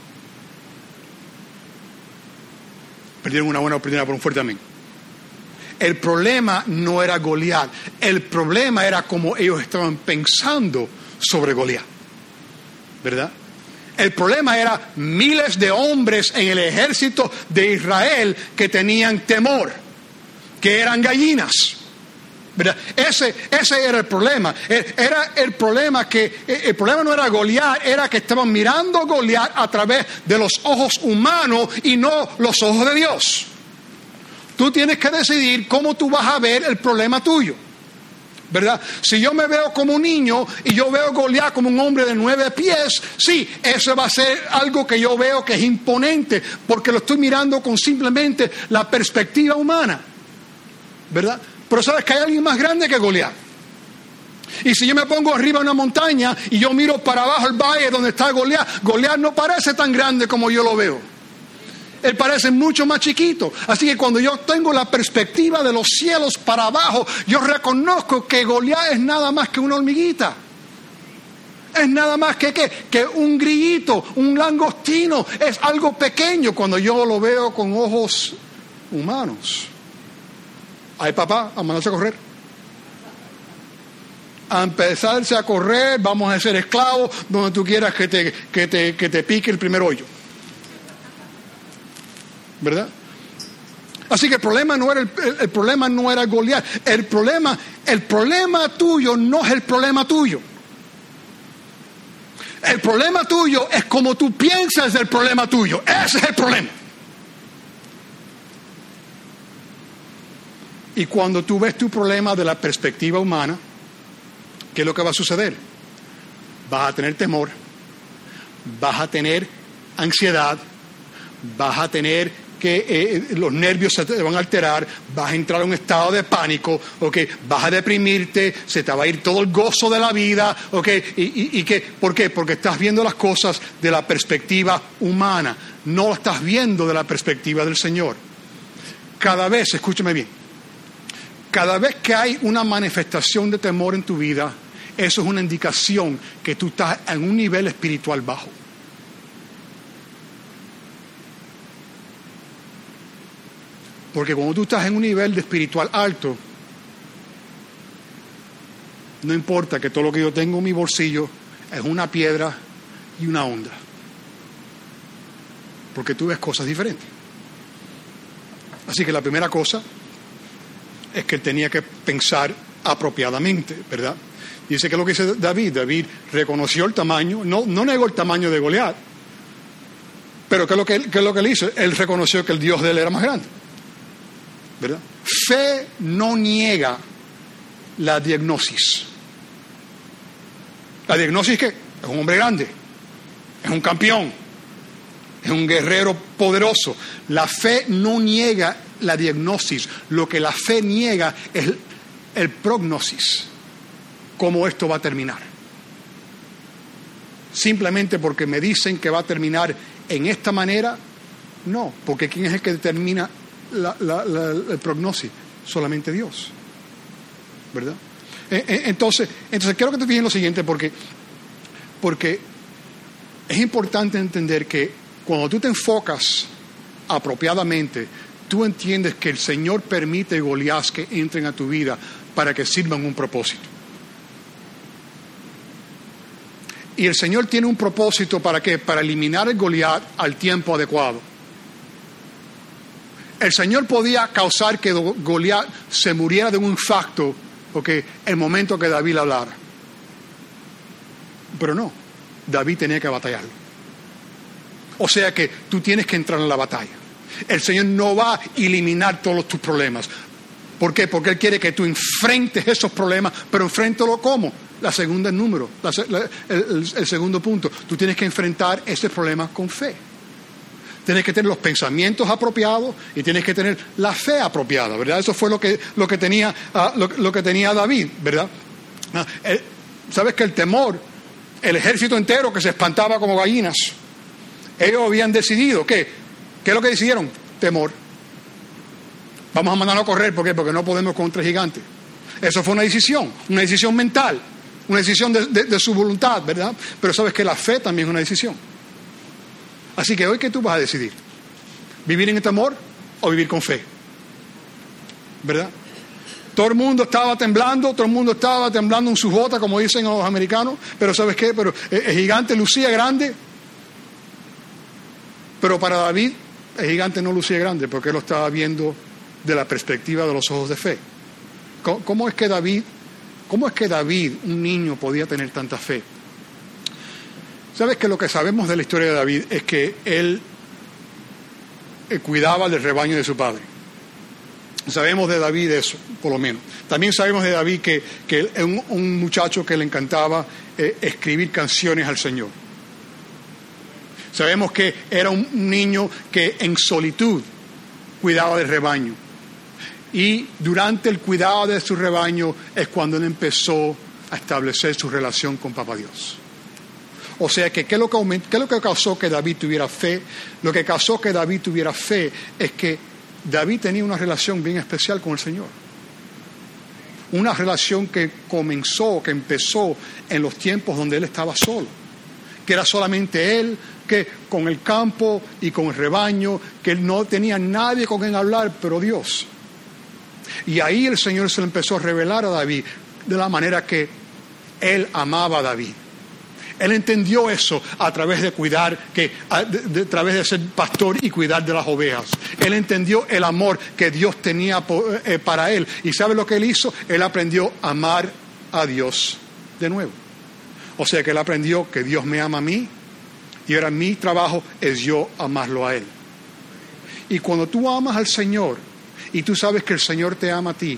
Perdieron una buena oportunidad por un fuerte amén. El problema no era Goliat, el problema era cómo ellos estaban pensando sobre Goliat, ¿verdad? El problema era miles de hombres en el ejército de Israel que tenían temor, que eran gallinas, ¿verdad? Ese, ese era el problema. Era el problema que el problema no era Goliat, era que estaban mirando a Goliat a través de los ojos humanos y no los ojos de Dios. Tú tienes que decidir cómo tú vas a ver el problema tuyo, ¿verdad? Si yo me veo como un niño y yo veo a Goliat como un hombre de nueve pies, sí, eso va a ser algo que yo veo que es imponente, porque lo estoy mirando con simplemente la perspectiva humana, ¿verdad? Pero sabes que hay alguien más grande que Goliat. Y si yo me pongo arriba de una montaña y yo miro para abajo el valle donde está Goliat, Goliat no parece tan grande como yo lo veo. Él parece mucho más chiquito. Así que cuando yo tengo la perspectiva de los cielos para abajo, yo reconozco que Goliat es nada más que una hormiguita. Es nada más que, que, que un grillito, un langostino. Es algo pequeño cuando yo lo veo con ojos humanos. Ay, papá, a mandarse a correr. A empezarse a correr, vamos a ser esclavos donde tú quieras que te, que te, que te pique el primer hoyo, ¿verdad? Así que el problema no era el, el, el problema no era Goliat. El problema, el problema tuyo no es el problema tuyo. El problema tuyo es como tú piensas del problema tuyo. Ese es el problema. Y cuando tú ves tu problema de la perspectiva humana, ¿qué es lo que va a suceder? Vas a tener temor, vas a tener ansiedad, vas a tener que eh, los nervios se te van a alterar, vas a entrar en un estado de pánico, ¿okay? Vas a deprimirte, se te va a ir todo el gozo de la vida, ¿okay? y, y, y que, ¿por qué? Porque estás viendo las cosas de la perspectiva humana, no lo estás viendo de la perspectiva del Señor. Cada vez, escúchame bien, cada vez que hay una manifestación de temor en tu vida, eso es una indicación que tú estás en un nivel espiritual bajo. Porque cuando tú estás en un nivel de espiritual alto, no importa que todo lo que yo tengo en mi bolsillo es una piedra y una onda. Porque tú ves cosas diferentes. Así que la primera cosa es que él tenía que pensar apropiadamente, ¿verdad? Dice que lo que dice David, David reconoció el tamaño, no, no negó el tamaño de Goliat, pero ¿qué es lo que, qué es lo que él hizo? Él reconoció que el Dios de él era más grande, ¿verdad? Fe no niega la diagnosis. La diagnosis que es un hombre grande, es un campeón, es un guerrero poderoso. La fe no niega la diagnosis. Lo que la fe niega es el, el prognosis, cómo esto va a terminar. Simplemente porque me dicen que va a terminar en esta manera, no, porque ¿quién es el que determina la, la, la, el prognosis? Solamente Dios, ¿verdad? Entonces, entonces quiero que te fijes en lo siguiente, porque, porque es importante entender que cuando tú te enfocas apropiadamente, tú entiendes que el Señor permite Goliat que entren a tu vida para que sirvan un propósito. Y el Señor tiene un propósito, ¿para qué? Para eliminar el Goliat al tiempo adecuado. El Señor podía causar que Goliat se muriera de un infarto, porque el momento que David le hablara. Pero no, David tenía que batallarlo. O sea que tú tienes que entrar en la batalla. El Señor no va a eliminar todos tus problemas. ¿Por qué? Porque Él quiere que tú enfrentes esos problemas, pero enfréntalo ¿cómo? La segunda el número, la, la, el, el segundo punto. Tú tienes que enfrentar ese problema con fe. Tienes que tener los pensamientos apropiados y tienes que tener la fe apropiada, ¿verdad? Eso fue lo que, lo que, tenía, uh, lo, lo que tenía David, ¿verdad? Uh, el, ¿Sabes que el temor, el ejército entero que se espantaba como gallinas, ellos habían decidido, ¿qué? ¿Qué es lo que decidieron? Temor. Vamos a mandarlo a correr, ¿por qué? Porque no podemos contra el gigante. Eso fue una decisión, una decisión mental, una decisión de, de, de su voluntad, ¿verdad? Pero sabes que la fe también es una decisión. Así que hoy, ¿qué tú vas a decidir? ¿Vivir en el temor o vivir con fe? ¿Verdad? Todo el mundo estaba temblando, todo el mundo estaba temblando en su jota, como dicen los americanos, pero ¿sabes qué? Pero el gigante lucía grande, pero para David el gigante no lucía grande porque él lo estaba viendo de la perspectiva de los ojos de fe. ¿Cómo es que David, cómo es que David, un niño, podía tener tanta fe? ¿Sabes que lo que sabemos de la historia de David es que él, él cuidaba del rebaño de su padre? Sabemos de David eso, por lo menos. También sabemos de David que, que es un, un muchacho que le encantaba eh, escribir canciones al Señor. Sabemos que era un niño que en solitud cuidaba del rebaño. Y durante el cuidado de su rebaño es cuando él empezó a establecer su relación con Papá Dios. O sea que, ¿qué es lo que, qué es lo que causó que David tuviera fe? Lo que causó que David tuviera fe es que David tenía una relación bien especial con el Señor. Una relación que comenzó, que empezó en los tiempos donde él estaba solo. Que era solamente él, que con el campo y con el rebaño, que él no tenía nadie con quien hablar, pero Dios. Y ahí el Señor se le empezó a revelar a David de la manera que él amaba a David. Él entendió eso a través de cuidar, que, a, de, de, a través de ser pastor y cuidar de las ovejas. Él entendió el amor que Dios tenía por, eh, para él. ¿Y sabe lo que él hizo? Él aprendió a amar a Dios de nuevo. O sea que él aprendió que Dios me ama a mí y ahora mi trabajo es yo amarlo a Él. Y cuando tú amas al Señor y tú sabes que el Señor te ama a ti,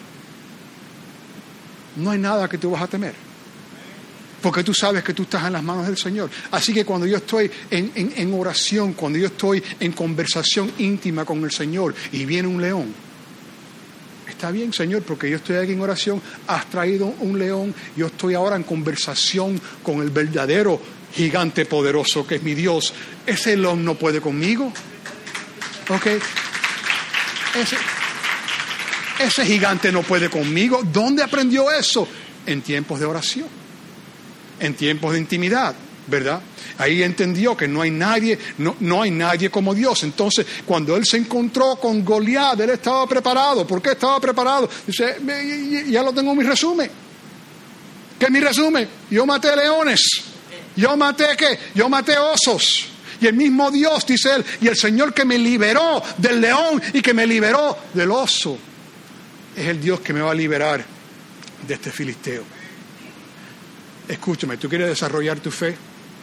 no hay nada que tú vas a temer. Porque tú sabes que tú estás en las manos del Señor. Así que cuando yo estoy en, en, en oración, cuando yo estoy en conversación íntima con el Señor y viene un león, está bien, Señor, porque yo estoy aquí en oración, has traído un león, yo estoy ahora en conversación con el verdadero gigante poderoso que es mi Dios. Ese león no puede conmigo. ¿Ok? Ese, ese gigante no puede conmigo. ¿Dónde aprendió eso? En tiempos de oración. En tiempos de intimidad, ¿verdad? Ahí entendió que no hay nadie, no, no hay nadie como Dios. Entonces, cuando él se encontró con Goliat, él estaba preparado. ¿Por qué estaba preparado? Dice, ya lo tengo en mi resumen. ¿Qué es mi resumen? Yo maté leones. ¿Yo maté qué? Yo maté osos. Y el mismo Dios, dice él, y el Señor que me liberó del león y que me liberó del oso, es el Dios que me va a liberar de este filisteo. Escúchame, ¿tú quieres desarrollar tu fe?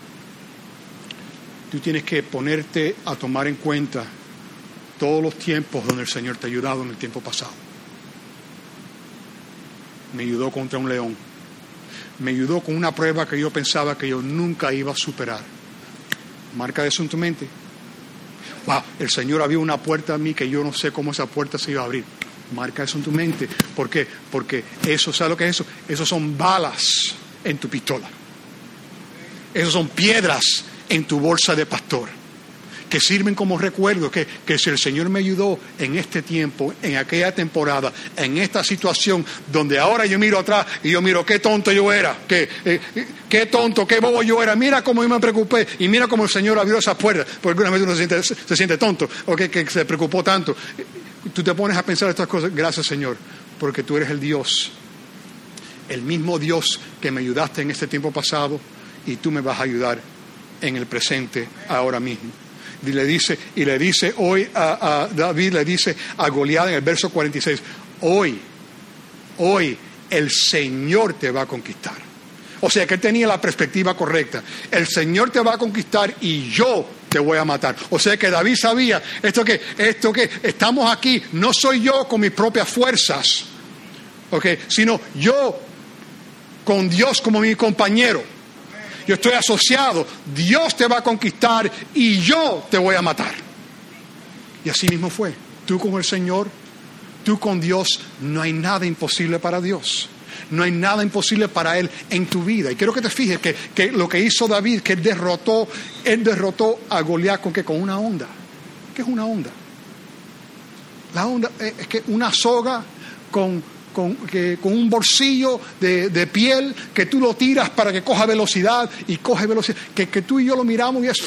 Tú tienes que ponerte a tomar en cuenta todos los tiempos donde el Señor te ha ayudado en el tiempo pasado. Me ayudó contra un león. Me ayudó con una prueba que yo pensaba que yo nunca iba a superar. Marca eso en tu mente. Wow, el Señor abrió una puerta a mí que yo no sé cómo esa puerta se iba a abrir. Marca eso en tu mente. ¿Por qué? Porque eso, ¿sabes lo que es eso? Esos son balas en tu pistola. Esos son piedras en tu bolsa de pastor, que sirven como recuerdo que, que si el Señor me ayudó en este tiempo, en aquella temporada, en esta situación, donde ahora yo miro atrás y yo miro qué tonto yo era, qué, eh, qué tonto, qué bobo yo era, mira cómo yo me preocupé y mira cómo el Señor abrió esas puertas, porque alguna vez uno se siente, se siente tonto o que, que se preocupó tanto. Tú te pones a pensar estas cosas. Gracias, Señor, porque tú eres el Dios, el mismo Dios que me ayudaste en este tiempo pasado y tú me vas a ayudar en el presente ahora mismo. Y le dice, y le dice hoy a, a David, le dice a Goliat en el verso cuarenta y seis, hoy, hoy el Señor te va a conquistar. O sea que él tenía la perspectiva correcta. El Señor te va a conquistar y yo te voy a matar. O sea que David sabía, esto que, esto que estamos aquí, no soy yo con mis propias fuerzas, okay, sino yo con Dios como mi compañero. Yo estoy asociado, Dios te va a conquistar y yo te voy a matar. Y así mismo fue. Tú con el Señor, tú con Dios, no hay nada imposible para Dios. No hay nada imposible para Él en tu vida. Y quiero que te fijes que, que lo que hizo David, que él derrotó, él derrotó a Goliat con, que con una onda. ¿Qué es una onda? La onda es que una soga con... Con, que, con un bolsillo de, de piel que tú lo tiras para que coja velocidad y coge velocidad, que, que tú y yo lo miramos y eso,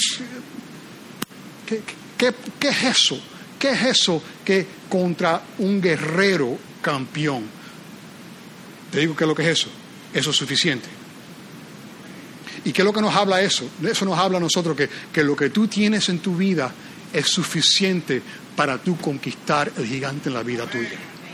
¿qué, qué, qué es eso? ¿Qué es eso que contra un guerrero campeón? Te digo qué es lo que es eso. Eso es suficiente. ¿Y qué es lo que nos habla eso? Eso nos habla a nosotros que, que lo que tú tienes en tu vida es suficiente para tú conquistar el gigante en la vida tuya.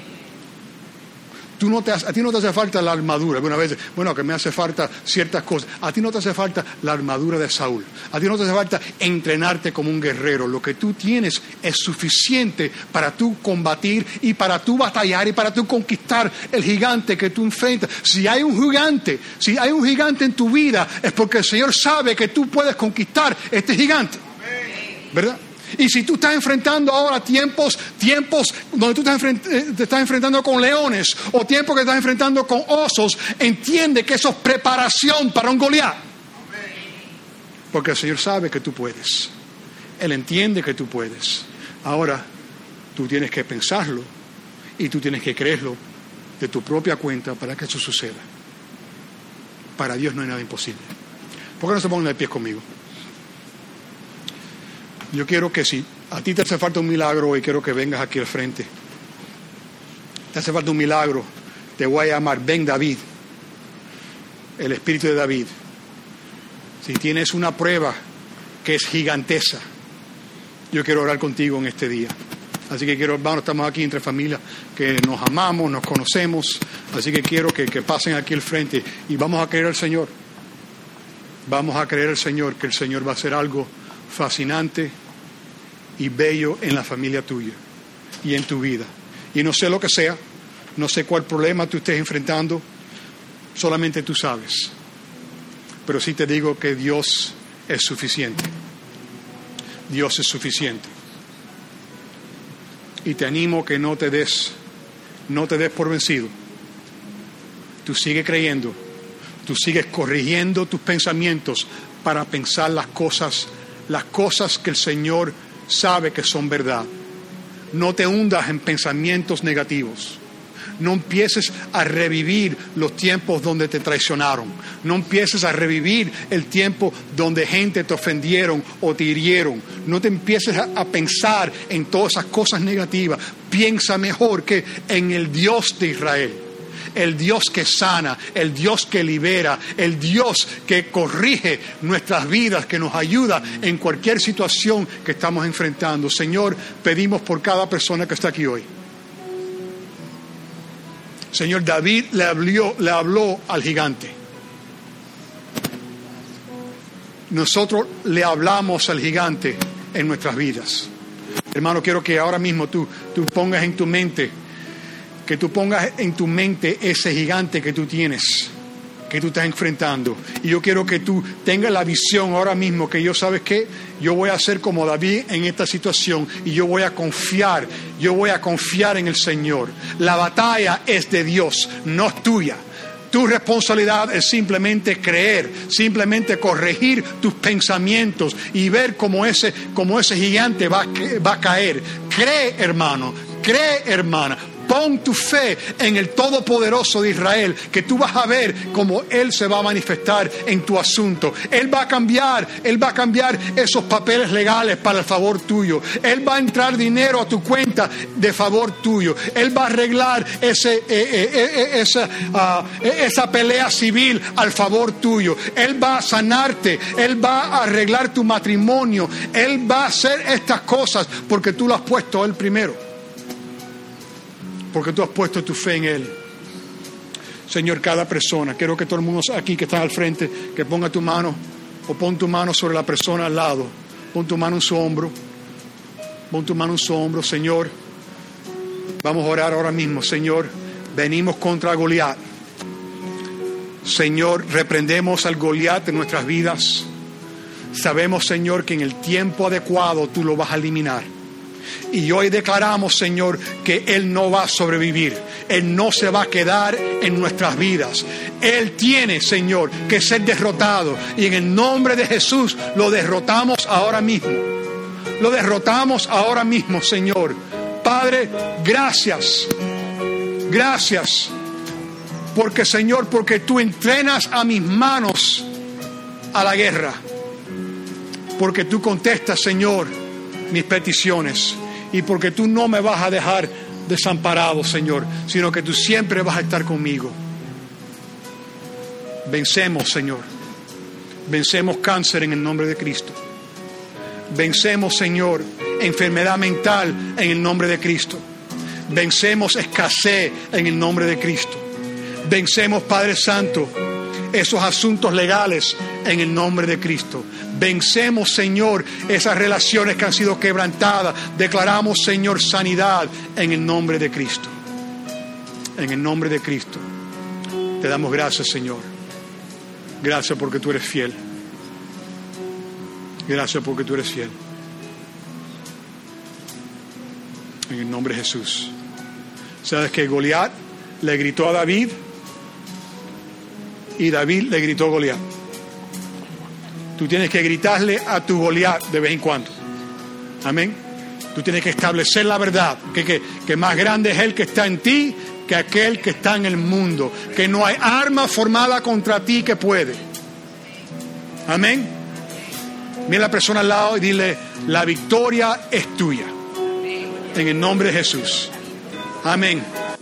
Tú no te, a ti no te hace falta la armadura. Algunas veces, bueno, que me hace falta ciertas cosas. A ti no te hace falta la armadura de Saúl. A ti no te hace falta entrenarte como un guerrero. Lo que tú tienes es suficiente para tú combatir y para tú batallar y para tú conquistar el gigante que tú enfrentas. Si hay un gigante, si hay un gigante en tu vida, es porque el Señor sabe que tú puedes conquistar este gigante. ¿Verdad? Y si tú estás enfrentando ahora tiempos, tiempos donde tú estás enfrent- te estás enfrentando con leones o tiempos que estás enfrentando con osos, entiende que eso es preparación para un Goliat. Porque el Señor sabe que tú puedes. Él entiende que tú puedes. Ahora, tú tienes que pensarlo y tú tienes que creerlo de tu propia cuenta para que eso suceda. Para Dios no hay nada imposible. ¿Por qué no se pongan de pie conmigo? Yo quiero que si a ti te hace falta un milagro hoy, quiero que vengas aquí al frente. Te hace falta un milagro, te voy a llamar, ven David, el espíritu de David. Si tienes una prueba que es gigantesca, yo quiero orar contigo en este día. Así que quiero, hermanos, estamos aquí entre familias que nos amamos, nos conocemos, así que quiero que, que pasen aquí al frente y vamos a creer al Señor. Vamos a creer al Señor que el Señor va a hacer algo fascinante y bello en la familia tuya y en tu vida. Y no sé lo que sea, no sé cuál problema tú estés enfrentando, solamente tú sabes. Pero sí te digo que Dios es suficiente. Dios es suficiente. Y te animo que no te des, no te des por vencido. Tú sigues creyendo, tú sigues corrigiendo tus pensamientos para pensar las cosas, las cosas que el Señor sabe que son verdad. No te hundas en pensamientos negativos. No empieces a revivir los tiempos donde te traicionaron. No empieces a revivir el tiempo donde gente te ofendieron o te hirieron. No te empieces a, a pensar en todas esas cosas negativas. Piensa mejor que en el Dios de Israel. El Dios que sana, el Dios que libera, el Dios que corrige nuestras vidas, que nos ayuda en cualquier situación que estamos enfrentando. Señor, pedimos por cada persona que está aquí hoy. Señor, David le habló, le habló al gigante. Nosotros le hablamos al gigante en nuestras vidas. Hermano, quiero que ahora mismo tú, tú pongas en tu mente que tú pongas en tu mente ese gigante que tú tienes, que tú estás enfrentando. Y yo quiero que tú tengas la visión ahora mismo que yo, ¿sabes qué? Yo voy a ser como David en esta situación y yo voy a confiar, yo voy a confiar en el Señor. La batalla es de Dios, no es tuya. Tu responsabilidad es simplemente creer, simplemente corregir tus pensamientos y ver cómo ese, cómo ese gigante va, va a caer. Cree, hermano, cree, hermana. Pon tu fe en el Todopoderoso de Israel, que tú vas a ver cómo Él se va a manifestar en tu asunto. Él va a cambiar, Él va a cambiar esos papeles legales para el favor tuyo. Él va a entrar dinero a tu cuenta de favor tuyo. Él va a arreglar ese, eh, eh, eh, esa, uh, esa pelea civil al favor tuyo. Él va a sanarte, Él va a arreglar tu matrimonio. Él va a hacer estas cosas porque tú lo has puesto a Él primero. Porque tú has puesto tu fe en Él. Señor, cada persona, quiero que todo el mundo aquí que está al frente, que ponga tu mano o pon tu mano sobre la persona al lado. Pon tu mano en su hombro. Pon tu mano en su hombro, Señor. Vamos a orar ahora mismo, Señor. Venimos contra Goliat. Señor, reprendemos al Goliat en nuestras vidas. Sabemos, Señor, que en el tiempo adecuado tú lo vas a eliminar. Y hoy declaramos, Señor, que Él no va a sobrevivir. Él no se va a quedar en nuestras vidas. Él tiene, Señor, que ser derrotado. Y en el nombre de Jesús lo derrotamos ahora mismo. Lo derrotamos ahora mismo, Señor. Padre, gracias. Gracias. Porque, Señor, porque tú entrenas a mis manos a la guerra. Porque tú contestas, Señor, mis peticiones, y porque tú no me vas a dejar desamparado, Señor, sino que tú siempre vas a estar conmigo. Vencemos, Señor. Vencemos cáncer en el nombre de Cristo. Vencemos, Señor, enfermedad mental en el nombre de Cristo. Vencemos escasez en el nombre de Cristo. Vencemos, Padre Santo, esos asuntos legales en el nombre de Cristo. Vencemos, Señor, esas relaciones que han sido quebrantadas. Declaramos, Señor, sanidad en el nombre de Cristo. En el nombre de Cristo. Te damos gracias, Señor. Gracias porque tú eres fiel. Gracias porque tú eres fiel. En el nombre de Jesús. ¿Sabes que Goliat le gritó a David? Y David le gritó a Goliat. Tú tienes que gritarle a tu Goliat de vez en cuando. Amén. Tú tienes que establecer la verdad. Que, que, que más grande es el que está en ti que aquel que está en el mundo. Que no hay arma formada contra ti que puede. Amén. Mira a la persona al lado y dile: la victoria es tuya. En el nombre de Jesús. Amén.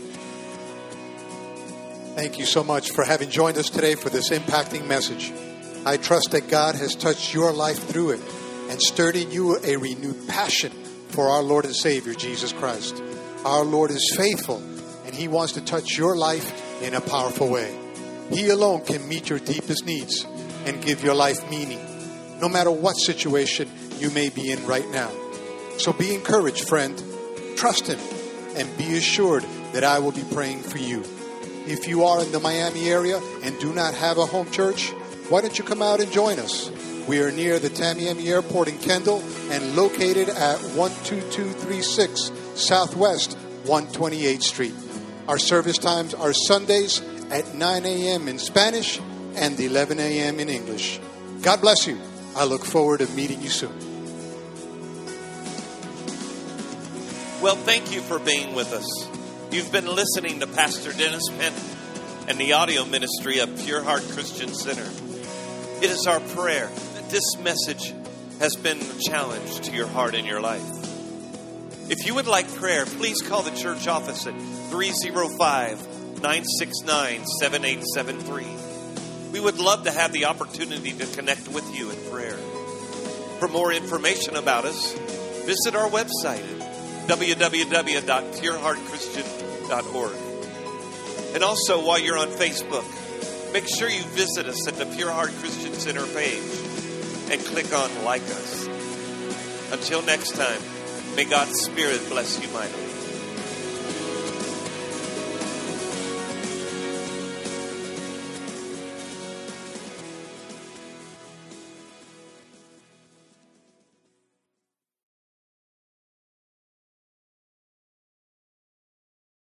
Thank you so much for having joined us today for this impacting message. I trust that God has touched your life through it and stirred in you a renewed passion for our Lord and Savior, Jesus Christ. Our Lord is faithful, and He wants to touch your life in a powerful way. He alone can meet your deepest needs and give your life meaning, no matter what situation you may be in right now. So be encouraged, friend. Trust Him and be assured that I will be praying for you. If you are in the Miami area and do not have a home church, why don't you come out and join us? We are near the Tamiami Airport in Kendall and located at one two two three six Southwest one hundred twenty-eighth Street. Our service times are Sundays at nine a.m. in Spanish and eleven a.m. in English. God bless you. I look forward to meeting you soon. Well, thank you for being with us. You've been listening to Pastor Dennis Penn and the audio ministry of Pure Heart Christian Center. It is our prayer that this message has been a challenge to your heart and your life. If you would like prayer, please call the church office at three oh five, nine six nine, seven eight seven three. We would love to have the opportunity to connect with you in prayer. For more information about us, visit our website at w w w dot pure heart christian dot org. And also, while you're on Facebook, make sure you visit us at the Pure Heart Christian Center page and click on Like Us. Until next time, may God's Spirit bless you mightily.